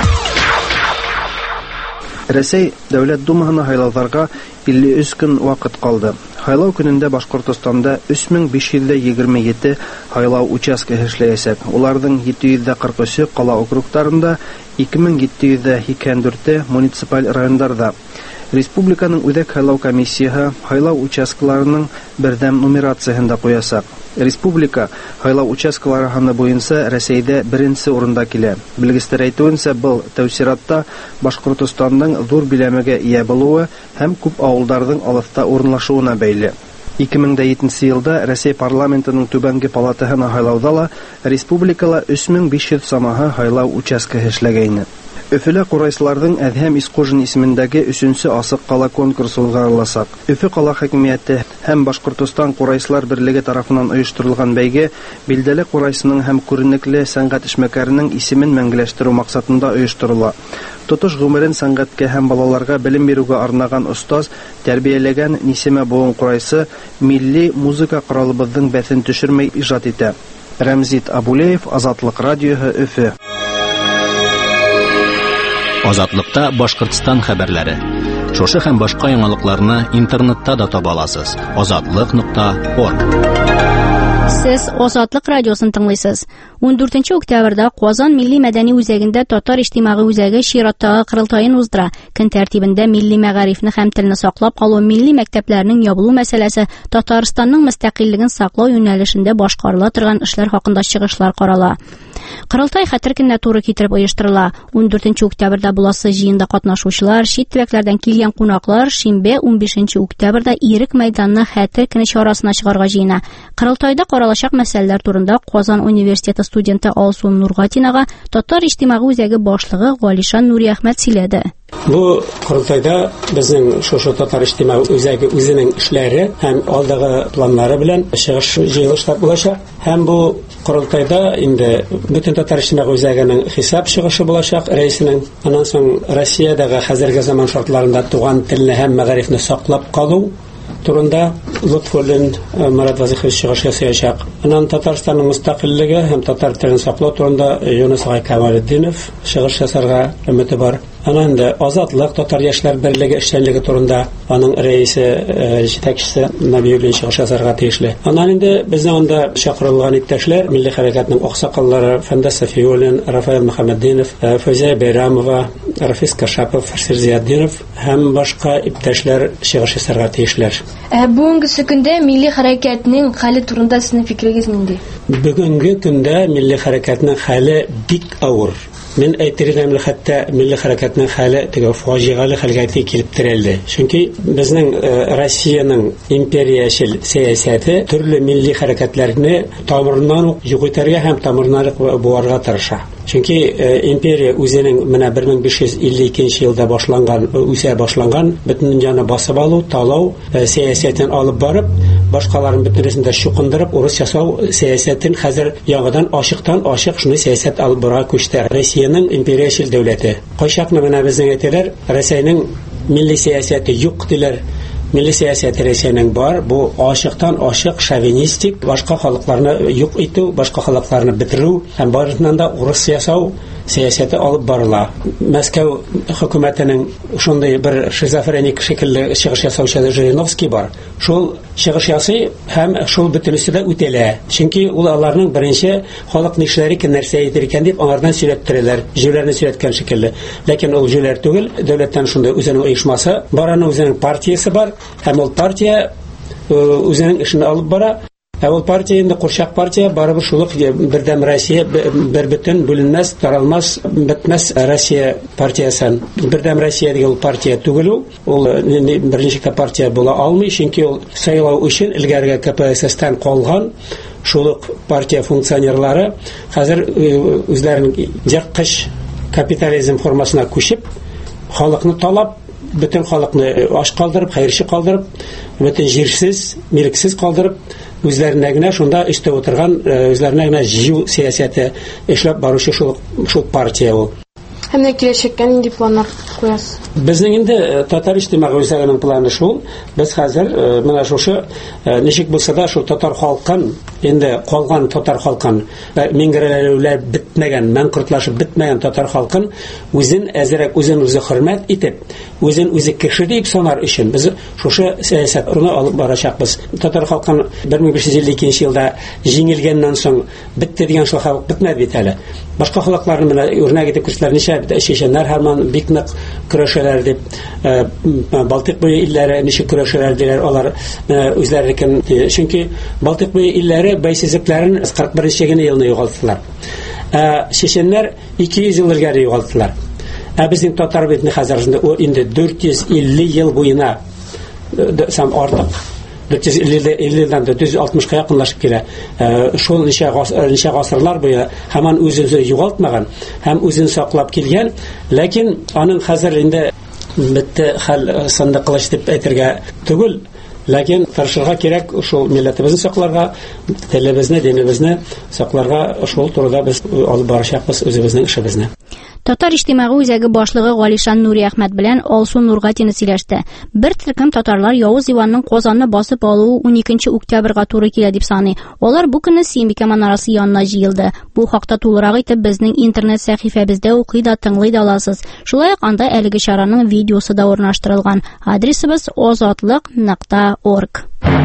Рәсәй Дәүләт Думаһына сайлауларга илле өч көн вакыт калды. Сайлау көнендә Башкортстанда өч мең биш йөз егерме җиде сайлау участкасы эшләячәк. Уларның җиде йөз кырык өче кала округларында, ике мең җиде йөз сиксән дүрте муниципаль районнарда. Республиканың үзәк сайлау комиссиясе сайлау участкаларының бердәм нумерациясын да куясак. Республика сайлау участкалары саны буенча Рәсәйдә беренче урында килә. Белгечләр әйтүенчә, был тәүсиратта Башкортстанның зур биләмәгә ия булуы һәм күп авылларның алыста урынлашуына бәйле. ике мең җиденче елда Рәсәй парламентының түбәнге палатаһына сайлауда ла республикала өч мең биш йөз самаһы сайлау участкасы эшләгәйне. Өфөлә курайсыларның Әдһәм Искожин исемендәге өченче асык кала конкурсы узгарылачак. Өфө кала хакимияте һәм Башкортстан курайсылар берлеге тарафыннан оештырылган бәйге билдәле курайсының һәм күренекле сәнгать эшмәкәренең исемен мәңгеләштерү максатында оештырыла. Тотыш гомерен сәнгатькә һәм балаларга белем бирүгә арнаган остаз тәрбияләгән Нисимә буын курайсы милли музыка коралыбызның бәсен төшермәй иҗат итә. Рәмзит Абулеев, Азатлык радиоһы, Өфө. Азатлыкта Башкортстан хәбәрләре. Шушы һәм башка яңалыкларны интернетта да таба аласыз. азатлык нокта орг. Сез Азатлык радиосын тыңлыйсыз. ундүртенче октябрьдә Казан милли мәдәни үзәгендә татар иҗтимагый үзәге чираттагы кырылтайын уздыра. Көн тәртибендә милли мәгарифне һәм телне саклап калу, милли мәктәпләрнең ябылу мәсьәләсе, Татарстанның мөстәкыйльлеген саклау юнәлешендә башкарыла торган эшләр хакында чыгышлар карала. Кырылтай хәтер көненә туры китереп оештырыла. ундүртенче октябрьдә буласы җыенда катнашучылар, чит төбәкләрдән килгән кунаклар шимбә унбишенче октябрьдә Ирек мәйданына хәтер көне чарасына чыгарга җыена. Кырылтайда каралачак мәсьәләләр турында Казан университеты студенты Алсу Нургатинага татар иҗтимагый үзәге башлыгы Галишан Нуриәхмәт сөйләде. Бу кырылтайда безнең шушы татар иҗтимагый үзәге үзенең эшләре һәм алдагы планнары белән чыгыш җыелышлар булачак. Һәм бу кырылтайда инде бөтен татар иҗтимагый үзәгенең хисап чыгышы булачак рәисенең. Аннан соң Россиядәге хәзерге заман шартларында туган телне һәм мәгарифне саклап калу турында Лутфуллин Марат Вазихович чыгыш ясаячак. Аннан Татарстанның мөстәкыйльлеге һәм татар телен саклау турында Юнус Камалетдинов чыгыш ясарга өмете бар. Аннан да Азатлык татар яшьләр берлеге эшчәнлеге турында аның рәисе, җитәкчесе Набиуллин чыгыш ясарга тиешле. Аннан инде безнең анда чакырылган иптәшләр милли хәрәкәтнең аксакаллары Фәндәс Сафиуллин, Рафаэль Мөхәммәддинов, Фәүзия Бәйрәмова, Рафис Кашапов, Фарсир Зияддинов һәм башка иптәшләр чыгыш ясарга тиешләр. Бүгенге көндә милли хәрәкәтнең хәле турында сезнең фикерегез нинди? Бүгенге көндә милли хәрәкәтнең хәле бик авыр. Мен әйтергәм хәтта милли хәрәкәтнең хәле теге фаҗигале хәлгә килеп терәлде. Чөнки безнең Россиянең империяшил сәясәте төрле милли хәрәкәтләрне тамырыннан ук югытырга һәм тамырыннан буарга тырыша. Чөнки империя үзенең менә бер мең биш йөз илле икенче елда башланган, үсә башланган бөтен дөньяны басып алу, талау сәясәтен алып барып, башкаларын бөтенесендә чукындырып, урыс ясау сәясәтен хәзер яңадан ачыктан ачык шуны сәясәт алып бара күчтә. Россиянең империяшил дәүләте. Кайчакны менә безнең әйтәләр, Россиянең милли сәясәте юк диләр. Милли сәясәт Россиянең бар, бу ачыктан ачык шовинистик, башка халыкларны юк итү, башка халыкларны бетерү һәм барысыннан да урыс ясау сәясәте алып барыла. Мәскәү хөкүмәтенең шундый бер шизофреник шикелле чыгыш ясаучы Жириновский бар. Шул чыгыш ясый һәм шул бөтенесе дә үтәлә. Чөнки ул аларның беренче халык нишләре ки нәрсә әйтер икән дип аңардан сөйләттерәләр, җүләрне сөйләткән шикелле. Ләкин ул җүләр түгел, дәүләттән шундый үзенең оешмасы, бараның үзенең партиясе бар. Һәм ул партия үзенең эшен алып бара. Ә ул партия инде курчак партия, барыбер шулык бердәм Россия, бер бөтен бүленмәс, таралмас, бетмәс Россия партиясын. Бердәм Россия дигән ул партия түгел ул. Ул беренче партия була алмый, чөнки ул сайлау өчен илгәргә КПСС-тан калган шулык партия функционерлары хәзер үзләренең җырткыч капитализм формасына күчеп, халыкны талап, бөтен халыкны аш калдырып, хәерче калдырып, бөтен җирсез, милексез калдырып, үзләренә генә шунда өстә утырган, үзләренә генә җыю сәясәте эшләп баручы шул шул партия ул. Һәм дә киләчәккә нинди планнар куясыз? Безнең инде татар иҗтимагый үзәгенең планы шул. Без хәзер менә шушы ничек булса да шул татар халкын, инде калган татар халкын, миңгерәләүләр бетмәгән, мәнкортлашып бетмәгән татар халкын үзен әзрәк үзен үзе хөрмәт итеп, үзен үзе кеше дип санар өчен без шушы сәясәтне алып барачакбыз. Татар халкын бер мең биш йөз илле икенче елда җиңелгәннән соң бетте дигән шул халык бетмәде бит әле. Башка халыкларны менә үрнәк итеп күрсәтләр, ничә чеченнәр һәрман бик нык көрәшәләр дип, Балтык буе илләре ничек көрәшәләр диләр, алар үзләренекен, чөнки Балтык буе илләре бәйсезлекләрен кырык беренче елны югалттылар. Чеченнәр ике йөз ел элгәре югалттылар. Ә безнең татар битне хәзер инде дүрт йөз илле ел буена сам артык дүрт йөз илледән дүрт йөз алтмышка якынлашып килә. Шул ничә ничә гасырлар буе һаман үзен югалтмаган һәм үзен саклап килгән, ләкин аның хәзер инде бетте хәл санда кылыч дип әйтергә түгел. Ләкин тырышырга кирәк шул милләтебезне сакларга, телебезне, динебезне сакларга, шул турыда без алып барачакбыз үзебезнең эшебезне. Татар иҗтимагый үзәге башлыгы Галишан Нури Әхмәт белән Алсу Нургатина сөйләште. Бер төркем татарлар Явыз Иванның Казанны басып алуы уникенче октябрьгә туры килә дип саный. Алар бу көнне Сөембикә манарасы янына җыелды. Бу хакта тулырак итеп безнең интернет сәхифәбездә укый да, тыңлый да аласыз. Шулай ук анда әлеге чараның видеосы да урнаштырылган. Адресыбыз озатлык нокта орг.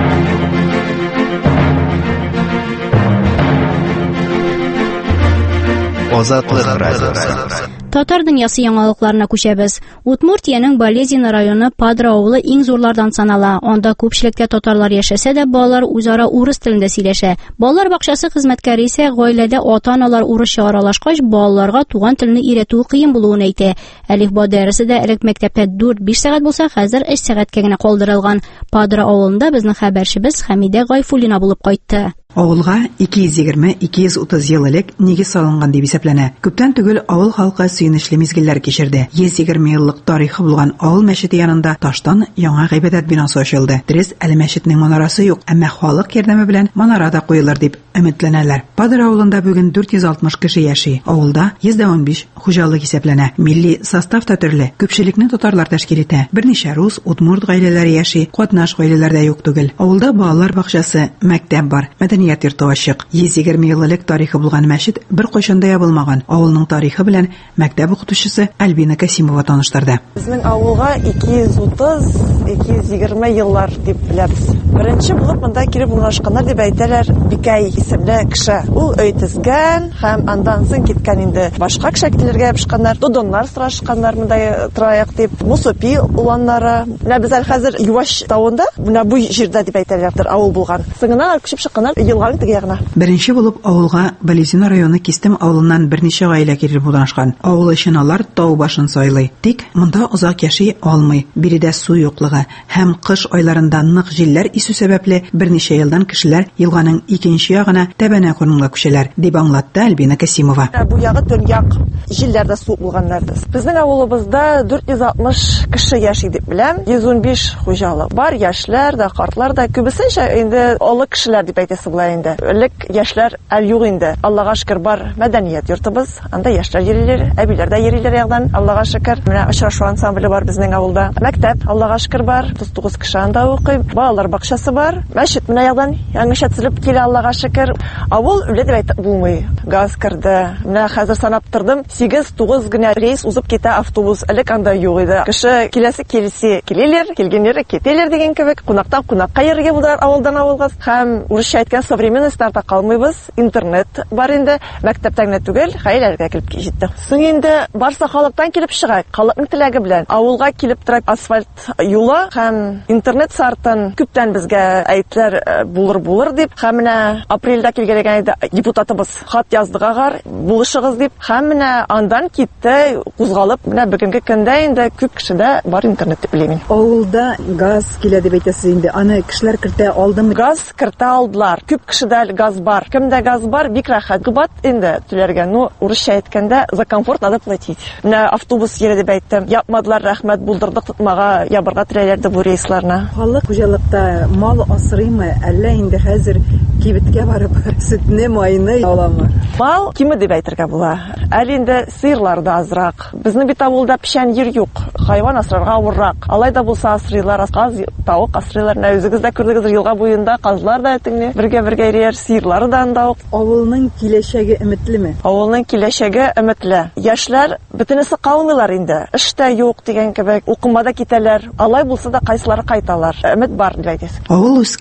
Азатлык радиосы. Татар дөньясы яңалыкларына күчәбез. Удмуртиянең Болезина районы Падра авылы иң зурлардан санала. Анда күпчелеккә татарлар яшәсә дә, балалар үзара урыс телендә сөйләшә. Балалар бакчасы хезмәткәре исә гаиләдә ата-аналар урысча аралашкач, балаларга туган телне өйрәтү кыен булуын әйтә. Әлифба дәресе дә элек мәктәптә дүрт-биш сәгать булса, хәзер өч сәгатькә генә калдырылган. Падра авылында безнең хәбәрчебез Хәмидә Гайфуллина булып кайтты. Авылга ике йөз егерме - ике йөз утыз ел элек нигез салынган дип исәпләнә. Күптән түгел авыл халкы сөенечле мизгелләр кичерде. йөз егерме еллык тарихы булган авыл мәчете янында таштан яңа гыйбадәт бинасы ачылды. Дөрес, әле мәчетнең манарасы юк, әмма халык ярдәме белән манара да куелыр дип өметләнәләр. Падра авылында бүген дүрт йөз алтмыш кеше яши. Авылда йөз он биш хуҗалык исәпләнә. Милли состав та төрле. Күпчелекне татарлар тәшкил итә. Берничә рус, удмурт гаиләләре яши, катнаш гаиләләр дә юк түгел. Авылда балалар бакчасы, мәктәп бар. Мәдәният йорты ачык. йөз егерме ел элек тарихы булган мәчет бер кайчан да ябылмаган. Авылның тарихы белән мәктәп укытучысы Альбина Касимова таныштырды. Безнең авылга ике йөз утыз - ике йөз егерме еллар дип беләбез. Беренче булып монда килеп урнашканнар дип әйтәләр Бикәй исемле кеше. Ул өйтезгән һәм андан соң киткән инде. Башка кешеләргә ябышканнар, додоннар сорашканнар монда трояк дип, Мусопи уланнары. Менә без хәзер Юаш тавында, менә бу җирдә дип әйтәләрдер авыл булган. Сыңына күчеп чыкканнар елга теге ягына. Беренче булып авылга Болезина районы Кистем авылыннан берничә гаилә килеп урнашкан. Авыл өчен алар тау башын сайлый. Тик монда озак яши алмый. Биредә су юклыгы һәм кыш айларында нык җилләр исү сәбәпле берничә елдан кешеләр елганың икенче ягына Тәбәнәк урынга күчәләр, дип аңлатты Альбина Касимова. Бу ягы төньяк, җилләрдә суык булганнарда. Безнең авылыбызда дүрт йөз алтмыш кеше яши дип беләм. йөз он биш хуҗалык бар, яшьләр дә, картлар да, күбесенчә инде олы кешеләр дип әйтәсе була инде. Элек яшьләр әл юк инде. Аллага шөкер бар, мәдәният йортыбыз. Анда яшьләр йөриләр, әбиләр дә йөриләр ягдан. Аллага шөкер. Менә очрашу ансамбле бар безнең авылда. Мәктәп, Аллага шөкер бар. утыз тугыз кеше анда укый. Балалар бакчасы бар. Мәчет менә ягдан яңаша төзелеп килә, Аллага шөкер. Авыл үле дип әйтеп булмый. Газ керде. Менә хәзер санап тордым. сигез тугыз гына рейс узып китә автобус. Элек анда юк иде. Кеше киләсе килси, киләләр, килгәннәре китәләр дигән кебек. Кунактан кунакка йөрергә булдылар авылдан авылга. Һәм урысча әйткән современный старта калмыйбыз. Интернет бар инде. Мәктәптән генә түгел, гаиләләргә килеп җитте. Соң инде барса халыктан килеп чыга. Халыкның теләге белән авылга килеп торып асфальт юлы һәм интернет сартын күптән безгә әйтләр булыр булыр дип. Һәм менә апрельдә килгән иде депутатыбыз хат яздыгагар булышыгыз дип. Һәм менә андан китте, кузгалып, менә бүгенге көндә инде күп кешедә бар интернет дип беләм. Авылда газ килә дип әйтәсез инде. Аны кешеләр кертә алдымы? Газ кертә алдылар. Күп кешедә газ бар. Кемдә газ бар, бик рәхәт. Кыбат инде түләргә. Ну, урысча әйткәндә, за комфорт надо платить. Менә автобус йөри дип әйттем. Япмадылар, рәхмәт, булдырдык тотмага, ябырга теләләрде бу рейсларны. Халык хуҗалыкта мал асрыймы, әллә инде хәзер кибеткә барып сөтне, майны аламы? Мал киме дип әйтергә була. Әле инде сыерлар да азрак. Безнең бит авылда печән йөр юк. Хайван асрарга авыррак. Алай да булса асрыйлар, каз, тавык асрыйлар. Үзегез дә күрдегез, елга буенда казлар да әтеңне бергә-бергә йөрәр, сыерлар да анда ук. Авылның киләчәге өметлеме? Авылның киләчәге өметле. Яшьләр бөтенесе калмыйлар инде. Эштә юк дигән кебек, укымада китәләр. Алай булса да кайсылары кайталар. Өмет бар дип әйтәсез. Авыл үскән,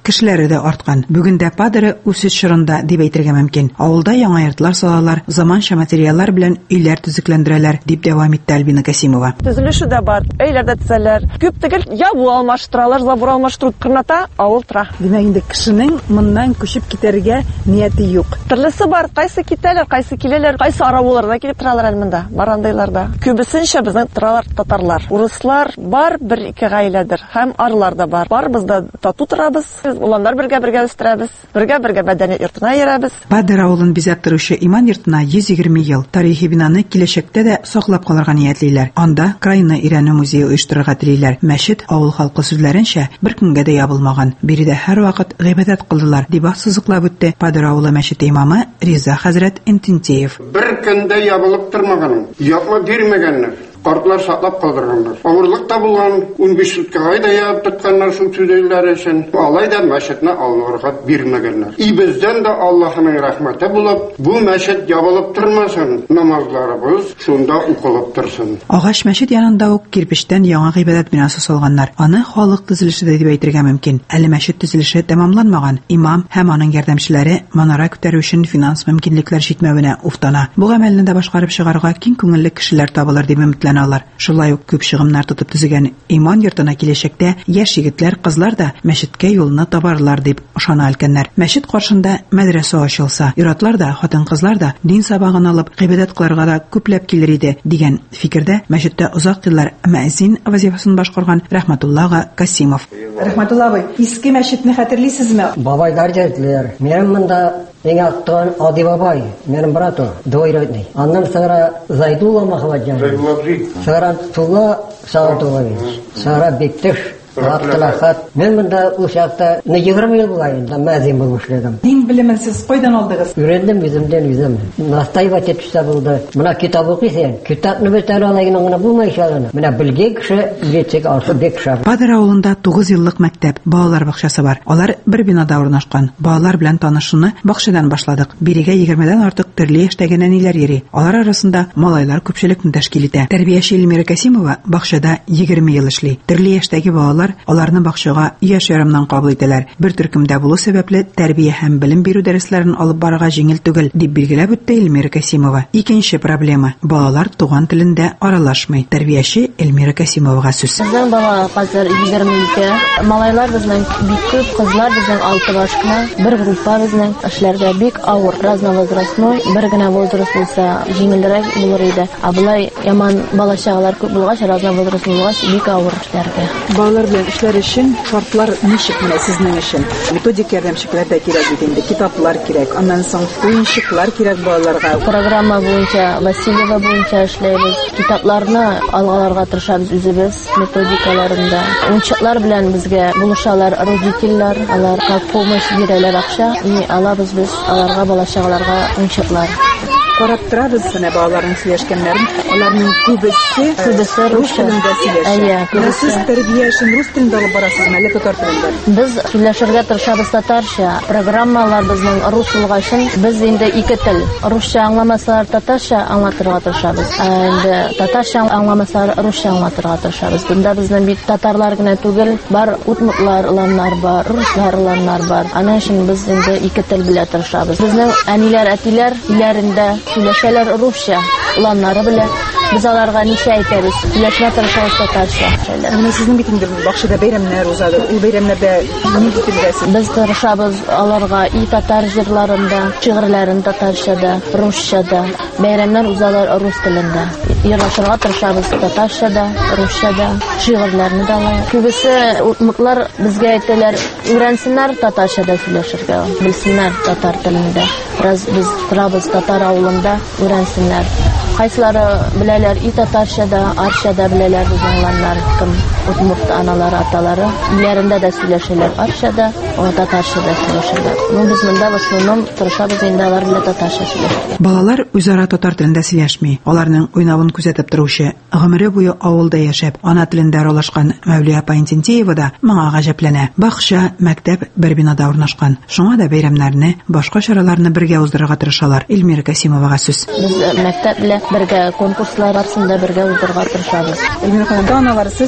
кешеләре дә арткан. Бүген дә Падере үсеш чорында дип әйтергә мөмкин. Авылда яңа йортлар салалар, заманча материаллар белән өйләр төзекләндерәләр, дип дәвам итте Альбина Касимова. Төзелеше дә бар, өйләрдә төзәләр. Күп түгел, ябу алмаштыралар, забор алмаштыру кырната, авыл тора. Димәк инде кешенең моннан күчеп китәргә нияте юк. Төрлесе бар, кайсы китәләр, кайсы киләләр, кайсы арабуларда килеп торалар әлмендә, барандайларда. Күбесенчә безнең торалар татарлар. Урыслар бар, бер-ике гаиләдер, һәм арлар да бар. Барыбыз да тату торабыз. Уланнар бергә-бергә үстерәбез, бергә-бергә мәдәният йортына йөрәбез. Падер авылын бизәп торучы иман йортына йөз егерме ел. Тарихи бинаны киләчәктә дә саклап калырга ниятлиләр. Анда краинны өйрәнү музее оештырырга телиләр. Мәчет авыл халкы сүзләренчә бер көнгә дә ябылмаган. Биредә һәр вакыт гыйбадәт кылдылар, дип сызыклап үтте Падер авылы мәчете имамы Риза хәзрәт Интинтеев. Бер көндә ябылып тормаган, япма бирмәгәннәр. Картлар саклап калдырганнар. Авырлык та булган, унбиш суткага да ябып тотканнар шул сүзләр өчен. Алай да мәчетне алырга бирмәгәннәр. И бездән дә Аллаһның рәхмәте булып, бу мәчет ябылып тормасын, намазларыбыз шунда укылып торсын. Агач мәчет янында ук кирпечтән яңа гыйбадәт бинасы салганнар. Аны халык төзелеше дип әйтергә мөмкин. Әле мәчет төзелеше тәмамланмаган. Имам һәм аның ярдәмчеләре манара күтәрү өчен финанс мөмкинлекләр җитмәвенә уфтана. Бу гамәлне дә башкарып чыгарга киң күңелле кешеләр табылыр дип өметләнә. Шулай ук күп чыгымнар тотып төзегән иман йортына киләчәктә яшь егетләр, кызлар да мәчеткә юлны табарлар дип ышана өлкәннәр. Мәчет каршында мәдрәсә ачылса, иратлар да, хатын-кызлар да дин сабагын алып гыйбадәт кылырга да күпләп килер иде дигән фикердә мәчеттә узак еллар мөәзин вазифасын башкарган Рәхмәтулла Касимов. Рәхмәтулла абый, иске мәчетне хәтерлисезме? Бабайлар җирләр. Менә монда Ең аттан Ади бабай, менің брату, дойротный. Аннан сара Зайдулла Махваджан. Сара Тула Саадулави. Сара Бектеш. Аттылахат. Мен монда ул чакта егерме ел булган, мәзин булып эшләдем. Дин белемен сез кайдан алдыгыз? Өйрәндем үземдән үзем. Настайвать итүчә булды. Менә китап укыйсың. Китапны бетәр алайгын гына булмай шагыны. Менә белгән кеше җитсек алса бек шагы. Падер авылында тугыз еллык мәктәп, балалар бакчасы бар. Алар бер бинада урнашкан. Балалар белән танышуны бакчадан башладык. Бирегә егермедән артык төрле яшьтәге нәниләр йөри. Алар арасында малайлар күпчелекне тәшкил итә. Тәрбияче Эльмира Касимова бакчада егерме ел эшли. Төрле яшьтәге балалар аларны бакчага яшь ярымнан кабул итәләр. Бер төркемдә булу сәбәпле тәрбия һәм белем бирү дәресләрен алып барырга җиңел түгел, дип билгеләп үтте Эльмира Касимова. Икенче проблема – балалар туган телендә аралашмый. Тәрбияче Эльмира Касимовага сүз. Безнең бала хәзер егерме ике. Малайлар безнең бик күп, кызлар безнең алты башкына. Бер группа безнең эшләргә бик авыр, разновозрастной, бер генә возраст булса җиңелрәк булыр иде. Ә булай яман бала чагалар күп булгач, разновозрастный булгач бик авыр эшләргә. Балалар белән эшләр өчен шартлар ничек менә сезнең өчен? Методик ярдәмчекләр дә кирәк бит инде, китаплар кирәк, аннан соң уенчыклар кирәк балаларга. Программа буенча, Васильева буенча эшләйбез. Китапларны алгаларга тырышабыз үзебез, методикаларында. Уенчыклар белән безгә булышалар родительләр, аларга помощь бирәләр акча, и алабыз без аларга бала чагаларга уенчыклар. Карап торабыз менә балаларның сөйләшкәннәрен, аларның күбесе күбесе рус телендә сөйләшә. Сез тәрбия өчен рус телендә алып барасызмы, әллә татар телендә? Без сөйләшергә тырышабыз татарча. Программалар безнең рус булгачын, без инде ике тел. Русча аңламасалар, татарча аңлатырга тырышабыз. Инде татарча аңламасалар, русча аңлатырга тырышабыз. Бunda безнең бит татарлар гына түгел, бар утмутлар, уланнар бар, руслар, уланнар бар. Аның өчен без инде ике тел белә тырышабыз. Безнең әниләр, әтиләр иләрендә сөйләшәләр русча, уланнары белән. Без аларга ничә әйтәбез? Сөйләшмә тырышабыз татарча. Менә сезнең бит инде бакчада бәйрәмнәр узады. Ул бәйрәмнәрдә ни дип Без тырышабыз аларга и татар җырларында, шигырьләрен татарчада, русчада, бәйрәмнәр узалар рус телендә. Йырлашырга тырышабыз татарчада, русчада, шигырьләрне дә алар. Күбесе утмутлар безгә әйтәләр, өйрәнсеннәр татарчада сөйләшергә, белсеннәр татар телендә. Раз без торабыз татар авылында, өйрәнсеннәр. Кайсылары беләләр и татарчада, арчада беләләр булганнар, кем утмурт аналары, аталары. Иләрендә дә сөйләшәләр арчада, татарчада сөйләшәләр. Ну без монда в основном тырышабыз инде алар белән татарча сөйләшергә. Балалар үзара татар телендә сөйләшми. Аларның уйнавын күзәтеп торучы, гомере буе авылда яшәп, ана телендә аралашкан Мәүлия Паинтинтеева да моңа гаҗәпләнә. Бакча, мәктәп бер бинада урнашкан. Шуңа да бәйрәмнәрне, башка чараларны бергә уздырырга тырышалар. Эльмира Касимовага сүз. Без мәктәп белән бергә конкурслар арасында бергә уздырырга тырышабыз. Эльмира ханым, аналар сез чараларга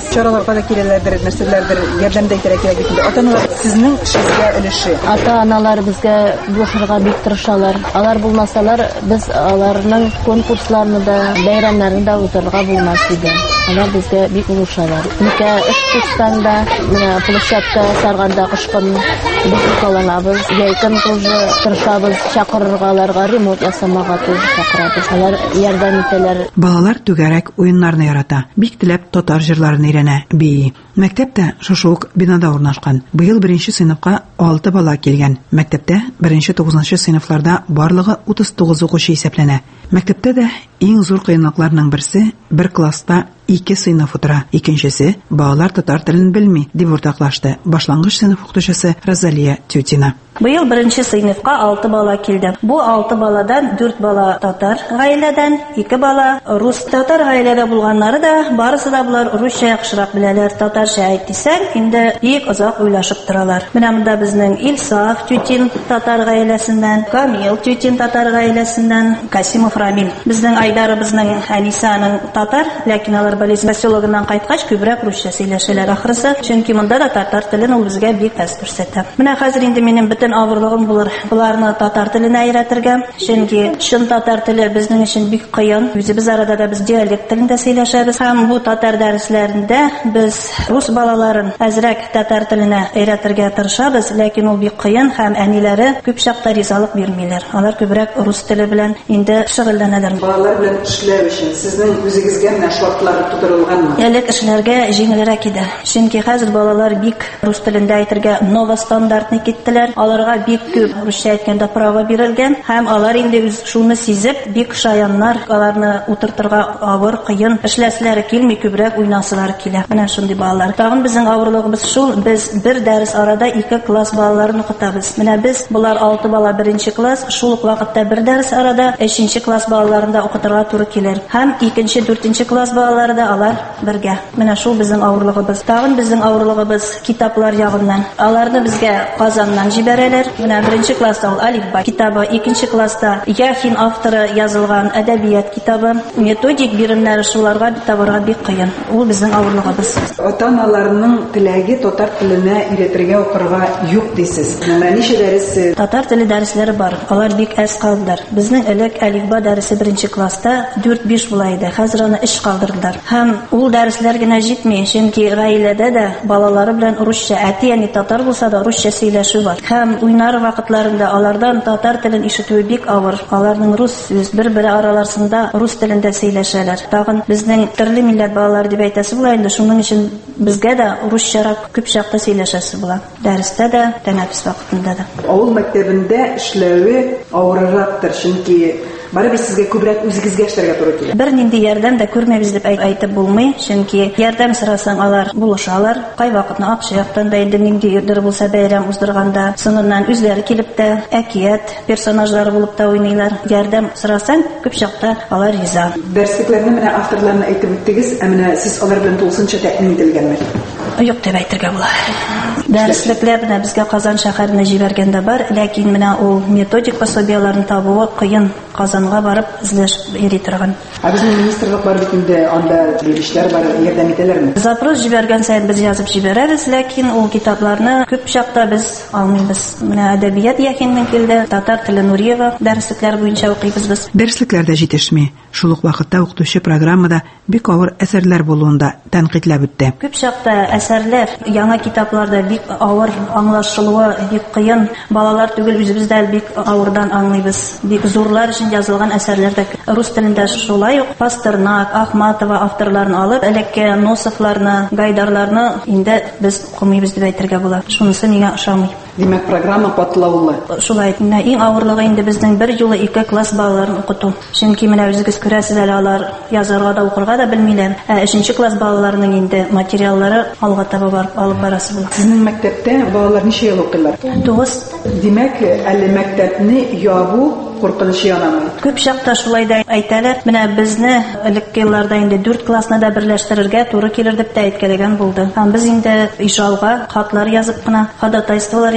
укырга да киләләрдер, нәрсәләрдер ярдәм дә итәргә кирәк дип. Ата-аналар сезнең эшегезгә өлеше. Ата-аналар безгә булышырга бик тырышалар. Алар булмасалар, без аларның конкурсларны да, бәйрәмнәрне дә узарга булмас иде. Алар безгә бик булышалар. Никә эш кушсаң да, менә площадка сарганда кышкын без каланабыз. Яйкын тоже тырышабыз, чакырырга аларга, ремонт ясамага тоже чакырабыз. Алар ярдәм итәләр. Балалар түгәрәк уеннарны ярата. Бик теләп татар җырларын өйрәнә, бии. Мәктәптә шушы ук бинада урнашкан. Быел беренче сыйныфка алты бала килгән. Мәктәптә беренче тугызынчы сыйныфларда барлыгы утыз тугыз укучы исәпләнә. Мәктәптә дә иң зур кыенлыкларның берсе бер класста ике сыйныф утыра. Икенчесе балалар татар телен белми, дип уртаклашты башлангыч сыйныф укытучысы Розалия Тютина. Быел беренче сыйныфка алты бала килде. Бу алты баладан дүрт бала татар гаиләдән, ике бала рус. Татар гаиләдә булганнары да, барысы да булар русча яхшырак беләләр. Татарча әйтсәң, инде бик озак уйлашып торалар. Менә монда безнең Илсаф Тютин татар гаиләсеннән, Камил Тютин татар гаиләсеннән, Касимов Рамил. Безнең Айдарыбызның Анисаның татар, ләкин алар Болезнь поселогыннан кайткач күбрәк русча сөйләшәләр ахрысы. Чөнки монда да татар телен ул безгә бик әз күрсәтә. Менә хәзер инде минем бөтен авырлыгым булыр буларны татар теленә өйрәтергә. Чөнки шын татар теле безнең өчен бик кыен. Үзебез арада да без диалект телендә сөйләшәбез. Һәм бу татар дәресләрендә без рус балаларын әзрәк татар теленә өйрәтергә тырышабыз, ләкин ул бик кыен һәм әниләре күп чакта ризалык бирмиләр. Алар күбрәк рус теле белән инде шөгыльләнәләр. Балалар белән эшләү өчен сезнең үзегезгә менә шартлар тудырылганмы? Элек эшләргә җиңелрәк иде. Чөнки хәзер балалар бик рус телендә әйтергә новый стандартны киттеләр. Аларга бик күп русча әйткәндә право бирелгән һәм алар инде үз шуны сизеп бик шаяннар, аларны утыртырга авыр, кыен, эшләсләре килми, күбрәк уйнасылар килә. Менә шундый балалар. Тагын безнең авырлыгыбыз шул, без бер дәрес арада ике класс балаларын укытабыз. Менә без булар алты бала беренче класс, шул ук вакытта бер дәрес арада өченче класс балаларын да укытырга туры килер. Һәм икенче, дүртенче класс балалары да алар бергә. Менә шул безнең авырлыгыбыз. Тагын безнең авырлыгыбыз китаплар ягыннан. Аларны безгә Казаннан җибәрәләр. Менә беренче класста ул Алифба китабы, икенче класста Яхин авторы язылган әдәбият китабы. Методик биремнәре шуларга табарга бик кыен. Ул безнең авырлыгыбыз. Ата-аналарның теләге татар теленә өйрәтергә укырга юк дисез. Менә ничә дәрес? Татар теле дәресләре бар. Алар бик әз калдылар. Безнең элек Алифба дәресе беренче класста дүрт-биш була иде. Хәзер аны эш калдырдылар. Һәм ул дәресләр генә җитми, чөнки гаиләдә дә балалары белән русча, әти-әни татар булса да русча сөйләшү бар. Һәм уйнар вакытларында алардан татар телен ишетү бик авыр. Аларның рус сүз бер-бере араларында рус телендә сөйләшәләр. Тагын безнең төрле милләт балалары дип әйтәсе була инде, шуның өчен безгә дә русчарак күп чакта сөйләшәсе була. Дәрестә дә, тәнәфес вакытында да. Авыл мәктәбендә эшләүе авыррактыр, чөнки барыбыз сезгә күбрәк үзегезгә эшләргә туры килә. Бер нинди ярдәм дә күрмәбез дип әйтеп булмый, чөнки ярдәм сорасаң алар булышалар. Кай вакытны акча яктан да инде ниндидер булса бәйрәм уздырганда, соңыннан үзләре килеп тә әкият персонажлары булып та уйныйлар. Ярдәм сорасаң күп чакта алар риза. Дәресләрне менә авторларны әйтеп үттегез, ә менә сез алар белән тулысынча тәэмин ителгәнме? Юк дип әйтергә була. Дәреслекләр менә безгә Казан шәһәренә җибәргәндә бар, ләкин менә ул методик пособияларын табуы кыен. Казанга барып эзләшеп йөри торган. Ә безнең министрлык бар бит инде, анда белешләр бар, ярдәм итәләрме? Запрос җибәргән саен без язып җибәрәбез, ләкин ул китапларны күп чакта без алмыйбыз. Менә әдәбият Яхиннән килде, татар теле Нуриева дәреслекләр буенча укыйбыз без. Дәреслектәрдә җитешми. Шул ук вакытта укытучы программада бик авыр әсәрләр булуында тәнкыйтьләп үтте. Күп чакта әсәрләр, яңа китапларда бик авыр аңлашылуы, бик кыен. Балалар түгел, үзебез дә бик авырдан аңлыйбыз. Бик зурлар өчен язылган әсәрләрдә рус телендә шулай ук Пастернак, Ахматова авторларын алып, элекке Носовларны, Гайдарларны инде без укымыйбыз дип әйтергә була. Шунысы миңа ошамый. Димәк, программа катлаулы. Шулай. Менә иң авырлыгы инде безнең бер юлы ике класс балаларын укыту. Чөнки менә үзегез күрәсез әле, алар язарга да укырга да белмиләр. Ә өченче класс балаларының инде материаллары алга таба барып алып барасы була. Сезнең мәктәптә балалар ничә ел укыйлар? тугыз. Димәк, әле мәктәпне ябу куркыныч янамы. Күп чакта шулай да әйтәләр. Менә безне элекке елларда инде дүрт классны да берләштерергә туры килер дип тә әйткәләгән булды. Һәм без инде ижалга хатлар язып кына, ходатайстволар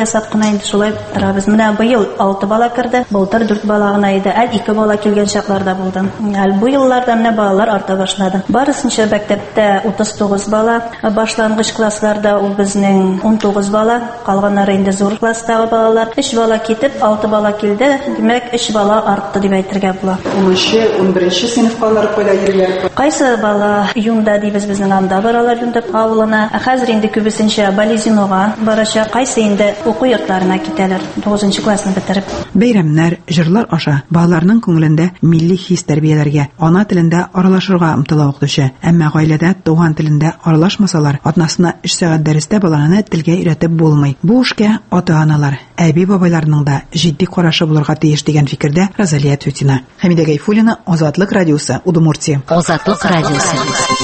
ясап кына инде шулай торабыз. Менә быел алты бала керде, былтыр дүрт бала гына иде. Әл ике бала килгән чакларда булды. Әл бу елларда менә балалар арта башлады. Барысынча мәктәптә утыз тугыз бала, башлангыч классларда ул безнең он тугыз бала, калганнары инде зур класстагы балалар. өч бала китеп, алты бала килде. Димәк, өч бала артты дип әйтергә була. унынчы, унберенче сыйныфкалар кайда йөриләр? Кайсы бала юнда дибез безнең анда баралар юнда авылына. Хәзер инде күбесенчә Болезинога барачак, кайсы инде уку йортларына китәләр. тугызынчы классны бетереп. Бәйрәмнәр, җырлар аша балаларның күңелендә милли хис тәрбияләргә, ана телендә аралашырга омтыла укытучы. Әмма гаиләдә туган телендә аралашмасалар, атнасына өч сәгать дәрестә баланы телгә өйрәтеп булмый. Бу эшкә ата-аналар, әби-бабайларның да җитди карашы булырга тиеш дигән фикердә Разалия Тютина. Хәмидә Гайфуллина, Азатлык радиосы, Удмуртия. Азатлык радиосы.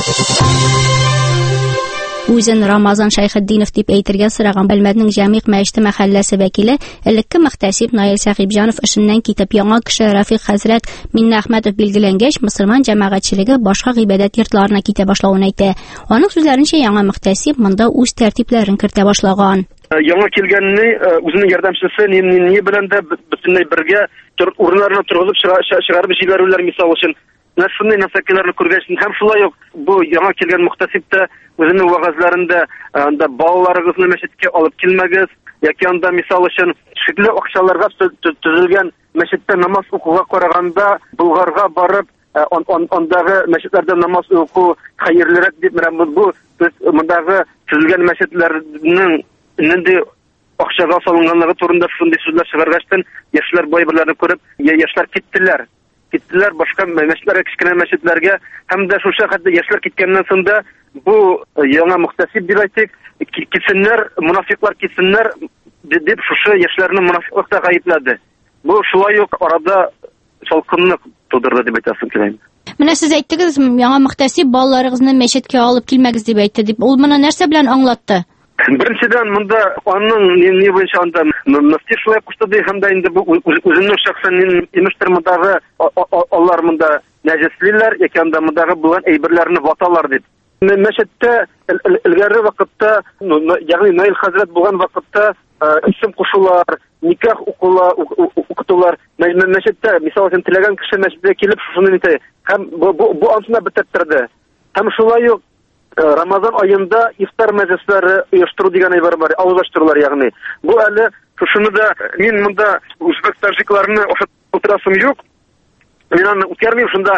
Үзен Рамазан Шайхетдинов дип әйтергә сыраган Бәлмәднең Җәмигъ мәчете мәхәлләсе вәкиле, элекке мөхтәсиб Наил Сәхибҗанов эшеннән китеп яңа кеше Рафик хәзрәт Миннәхмәтов билгеләнгәч, мөселман җәмәгатьчелеге башка гыйбадәт йортларына китә башлавын әйтә. Аның сүзләренчә, яңа мөхтәсиб монда үз тәртипләрен кертә башлаган. Яңа килгәнне үзенең ярдәмчесе ни белән дә бөтенләй бергә урыннарына торгызып чыгарып җибәрүләр, мисал өчен Нәрсәне мәсьәләләрне күргәч, һәм шулай ук бу яңа килгән мөхтәсиб тә үзенең вагазларында анда балаларыгызны мәчеткә алып килмәгез, яки анда мисал өчен шикле акчаларга төзелгән мәчеттә намаз укуга караганда Булгарга барып, андагы мәчетләрдә намаз уку хәерлерәк дип, менә бу мондагы төзелгән мәчетләрнең нинди акчага салынганлыгы турында шундый сүзләр чыгаргачтан, яшьләр бай берләрне күреп, яшьләр киттеләр. Киттеләр башка мәчетләргә, кичкенә мәчетләргә, һәм дә шушы хәтта яшьләр киткәннән соң да бу яңа мөхтәсиб дип әйтик, китсеннәр, мунафиклар китсеннәр дип шушы яшьләрне мунафиклыкта гаепләде. Бу шулай ук арада салкынлык тудырды дип әйтәсем килә. Менә сез әйттегез, яңа мөхтәсиб балаларыгызны мәчеткә алып килмәгез дип әйтте дип. Ул моны нәрсә белән аңлатты? Беренчедән, монда аның ни буенча анда мөфти шулай кушты ди, һәм дә инде бу үзенең шәхсән имештер мондагы алар монда нәҗеслиләр, яки анда мондагы булган әйберләрне ваталар дип. Мәчеттә илгәре вакытта, ягъни Наил хәзрәт булган вакытта исем кушулар, никах укулар, укытулар. Мәчеттә, мисал өчен теләгән кеше мәчеткә килеп шуны әйтә, һәм бу ансына беттерде. Һәм шулай ук Рамазан ayında iftar мәҗлесләре оештыру дигән әйбер бар, авызлаштырулар ягъни. Бу әле шуны да мин монда үзбәк таҗикларны утырасым юк. Мин аны үткәрмим, шунда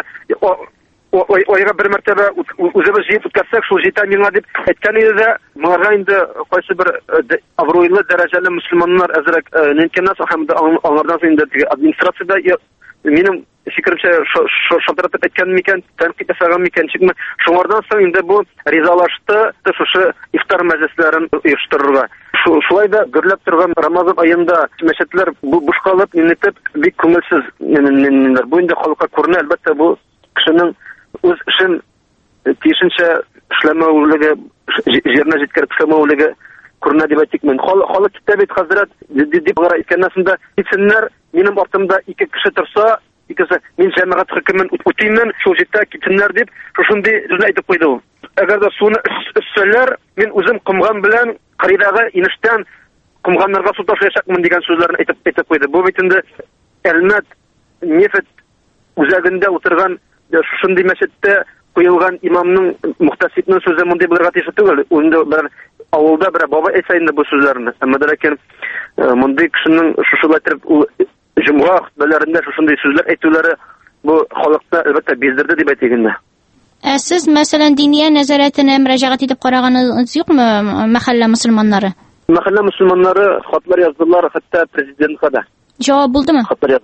айга бер мәртәбә үзебез җыеп үткәрсәк, шул җитә миңа дип әйткән иде. Моңа инде кайсы бер авруйлы дәрәҗәле мөселманнар әзрәк нинкеннәс һәм дә аңардан соң инде администрациядә минем фикеремчә шалтыратып әйткән микән, тәнкыйть ясаган микән, чыкмы. Шуңардан соң инде бу ризалашты, шушы ифтар мәҗлесләрен оештырырга. Шулай да гөрләп торган Рамазан аенда мәчетләр буш калып, инетеп, бик күңелсез ниниләр. Бу инде халыкка күренә, әлбәттә бу кешенең үз эшен тиешенчә эшләмәүлеге, җиренә җиткереп эшләмәүлеге күренә дип әйтик мен. Халык китә бит хәзрәт дип гара иткәннәсендә китсеннәр, минем артымда ике кеше торса, икесе мин җәмәгать хөкемен үтәймен, шул җитә китсеннәр дип, шушындый сүзне әйтеп куйды ул. Әгәр дә суны өссәләр, мин үзем кымган белән кырыйдагы инештән кымганнарга су ташыячакмын дигән сүзләрне әйтеп әйтеп куйды. Бу бит инде Әлмәт нефт үзәгендә утырган шушындый мәчеттә куелган имамның мөхтәсибнең сүзе мондый булырга тиеш түгел. Инде бер авылда бер баба әйтә инде бу сүзләрне. Әмма ләкин мондый кешенең шушылай итеп ул җомга хутбәләрендә шушындый сүзләр әйтүләре бу халыкта әлбәттә биздерде дип әйтегендә. Ә сез, мәсәлән, диния нәзарәтенә мөрәҗәгать итеп караганыгыз юкмы мәхәллә мөселманнары? Мәхәллә мөселманнары хатлар яздылар, хәтта президентка да. Җавап булдымы? Хатлар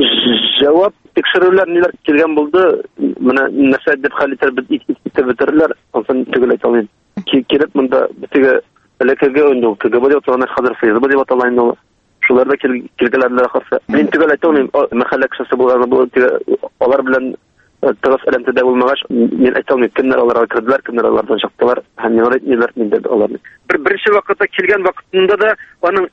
җавап, тикшерүләр ниләр килгән булды. Менә нәрсә дип хәл итеп бетерделәр, ансын түгел әйтә алмыйм. Килеп монда битеге элеккегә инде КГБ дип аталган хәзер ФСБ дип аталган инде. Шуларда килгәннәр ахырсы. Мин түгел әйтә алмыйм, мәхәллә кешесе булган бу алар белән тыгыз элемтәдә булмагач, мин әйтә алмыйм, кемнәр аларга керделәр, кемнәр алардан чыктылар, һәм ниләр әйтмиләр инде аларны. Бер беренче вакытта килгән вакытында да аның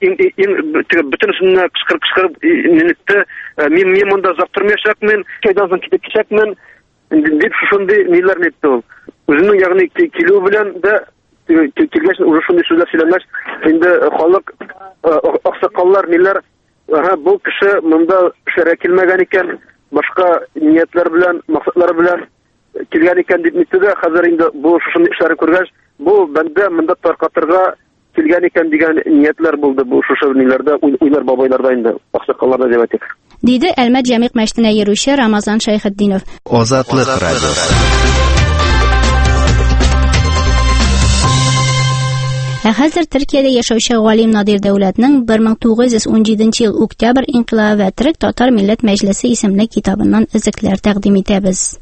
бөтенесенә кычкырып-кычкырып минутта мин мин монда озак тормаячакмын, кайдан соң китеп кичәкмен дип шушындый ниләрне әйтте ул. Үзенең ягъни килү белән дә килгәч уже шундый сүзләр сөйләмәс. Инде халык аксакаллар ниләр, бу кеше монда эшләргә килмәгән икән, башка ниятләр белән, максатлар белән килгән икән дип нитте дә, хәзер инде бу шундый эшләрне күргәч, бу бәндә монда таркатырга килгән икән дигән ниятләр булды бу шушы ниләрдә, уйлар бабайларда инде, аксакалларда дип әйтик. Диде Әлмәт Җәмигъ мәчетенә йөрүче Рамазан Шәйхетдинов. Азатлык радиосы. Ә хәзер Төркиядә яшәүче галим Надир Дәүләтнең бер мең тугыз йөз ун җиденче ел Октябрь инкыйлабы вә Төрек татар милләт мәҗлесе исемле китабыннан өзекләр тәкъдим итәбез.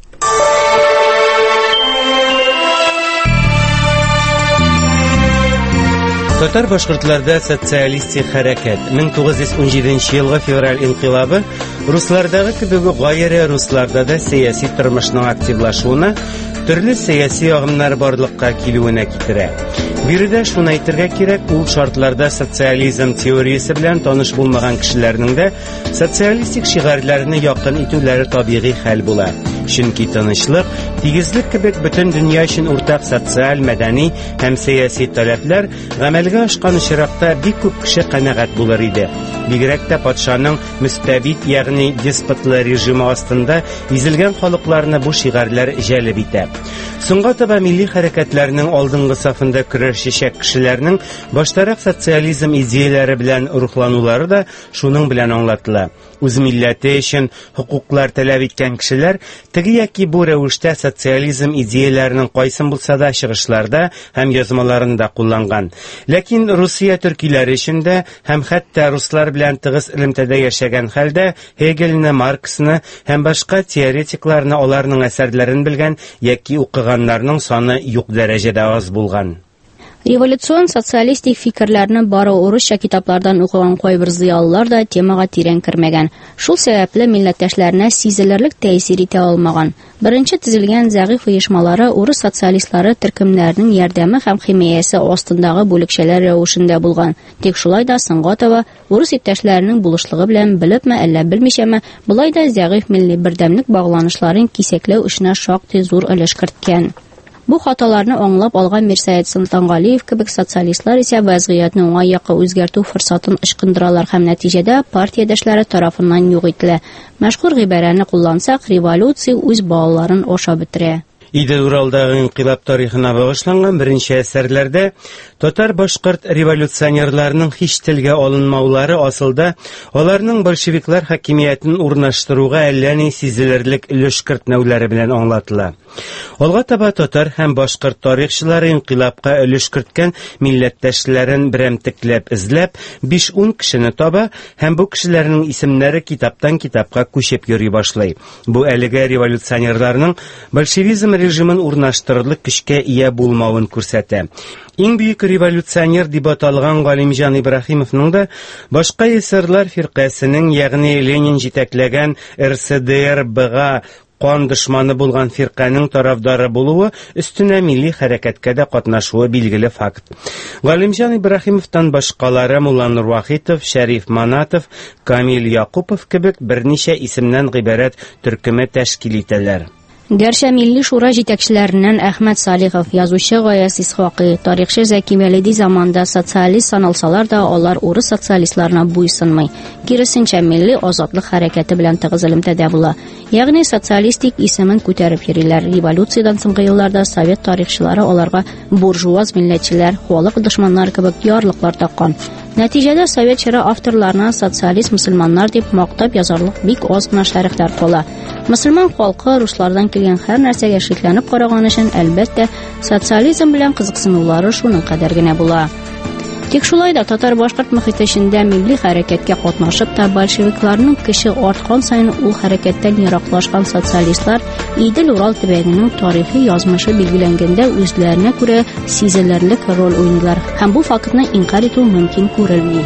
Татар башкортларда социалистик хәрәкәт мең тугыз йөз ун җиденче елгы февраль инкыйлабы руслардагы кебек гайре русларда да сәяси тормышның активлашуына, төрле сәяси агымнар барлыкка килүенә китерә. Биредә шуны әйтергә кирәк, ул шартларда социализм теориясе белән таныш булмаган кешеләрнең дә социалистик шигырьләрне якын итүләре табигый хәл була. Чөнки тынычлык, тигезлек кебек бөтен дөнья өчен уртак социаль, мәдәни һәм сәяси таләпләр гамәлгә ашкан очракта бик күп кеше канәгать булыр иде. Бигрәк тә патшаның мөстәбид, ягъни деспотлы режимы астында изелгән халыкларны бу шигырьләр җәлеп итә. Соңга таба милли хәрәкәтләрнең алдынгы сафында көрәшәчәк кешеләрнең баштарак социализм идеяләре белән рухланулары да шуның белән аңлатыла. Үз милләте өчен хукуклар таләп иткән кешеләр теге яки бу рәвештә социализм идеяләренең кайсын булса да чыгышларда һәм язмаларында кулланган. Ләкин Русия төркиләре өчен дә һәм хәтта руслар белән тыгыз элемтәдә яшәгән хәлдә Хегельне, Марксны һәм башка теоретикларны аларның әсәрләрен белгән яки укыганнарның саны юк дәрәҗәдә аз булган. Революцион социалистик фикерләрне бары урысча китаплардан укыган кайбер зыялылар да темага тирән кермәгән. Шул сәбәпле милләттәшләренә сизелерлек тәэсир итә алмаган. Беренче төзелгән зәгыйфь оешмалары урыс социалистлары төркемнәренең ярдәме һәм химиясе астындагы бүлекчәләр рәвешендә булган. Тик шулай да соңга таба урыс иптәшләренең булышлыгы белән белепме, әллә белмичәме, булай да зәгыйфь милли бердәмлек багланышларын кисәкләү эшенә шактый зур өлеш керткән. Бу хаталарны аңлап алган Мирсәет Солтангалиев кебек социалистлар исә вазгыятны уңай якка үзгәртү форсатын ычкындыралар һәм нәтиҗәдә партиядәшләре тарафыннан юк ителә. Мәшһүр гыйбарәне куллансак, революция үз балаларын ашап бетерә. Идел Уралдагы инкыйлаб тарихына багышланган беренче әсәрләрдә татар-башкорт революционерларының һич телгә алынмаулары асылда аларның большевиклар хакимиятен урнаштыруга әллә ни сизелерлек өлеш кертмәүләре белән аңлатыла. Алга таба татар һәм башкорт тарихчылары инкыйлабка өлеш керткән милләттәшләрен берәмтекләп эзләп биш-ун кешене таба һәм бу кешеләрнең исемнәре китаптан китапка күчеп йөри башлый. Бу әлегә революционерларның большевизм режимын урнаштырырлык көчкә ия булмавын күрсәтә. Иң бөек революционер дип аталган Галимҗан Ибраһимовның да башка эсерлар фиркасының, ягъни Ленин җитәкләгән эр эс дэ эр бэ-га кан дошманы булган фирканың тарафдары булуы, өстенә милли хәрәкәткә дә катнашуы билгеле факт. Галимҗан Ибраһимовтан башкалары Мулла Нурвахитов, Шәриф Манатов, Камил Якупов кебек берничә исемнән гыйбарәт төркеме тәшкил итәләр. Гәрчә милли шура җитәкчеләреннән Әхмәт Салихов, язучы Гаяз Исхакый, тарихчы Зәки Вәлиди заманда социалист саналсалар да, алар урыс социалистларына буйсынмый. Киресенчә милли азатлык хәрәкәте белән тыгыз элемтәдә була. Ягъни социалистик исемен күтәреп йөриләр. Революциядән соңгы елларда совет тарихчылары аларга буржуаз милләтчеләр, халык дошманнары кебек ярлыклар таккан. Нәтиҗәдә совет чоры авторларына социалист мөселманнар дип мактап язарлык бик аз гына шәрехләр кала. Мөселман халкы руслардан килгән һәр нәрсәгә шикләнеп караган өчен, әлбәттә, социализм белән кызыксынулары шуның кадәр генә була. Тик шулай да татар-башкорт мөхите эчендә милли хәрәкәткә катнашып та большевикларның көче арткан саен ул хәрәкәттән ераклашкан социалистлар Идел Урал төбәгенең тарихи язмышы билгеләнгәндә үзләренә күрә сизелерлек роль уйныйлар һәм бу фактны инкар итү мөмкин күрелми.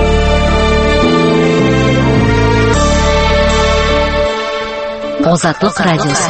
Азатлык радиосы.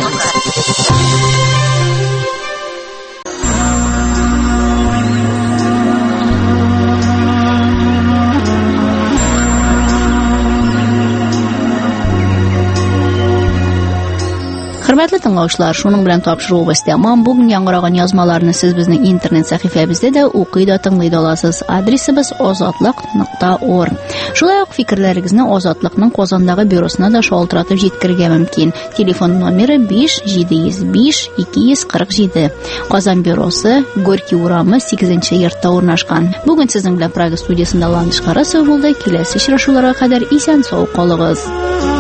Hörmətli dinləyicilər, şunun белән тапшыруыбыз тәмам. Бүген яңгыраган язмаларны сез безнең интернет сәхифәбездә дә укый да тыңлый да аласыз. Адресыбыз озатлык нокта орг. Шулай ук фикерләрегезне Азатлыкның Казандагы бюросына да шалтыратып җиткерергә мөмкин. Телефон номеры биш җиде йөз биш ике йөз кырык җиде. Казан бюросы, Горький урамы сигезенче йортта урнашкан. Бүген сезнең белән Прага студиясында Ландыш Карасова булды. Киләсе очрашуларга кадәр исән-сау калыгыз.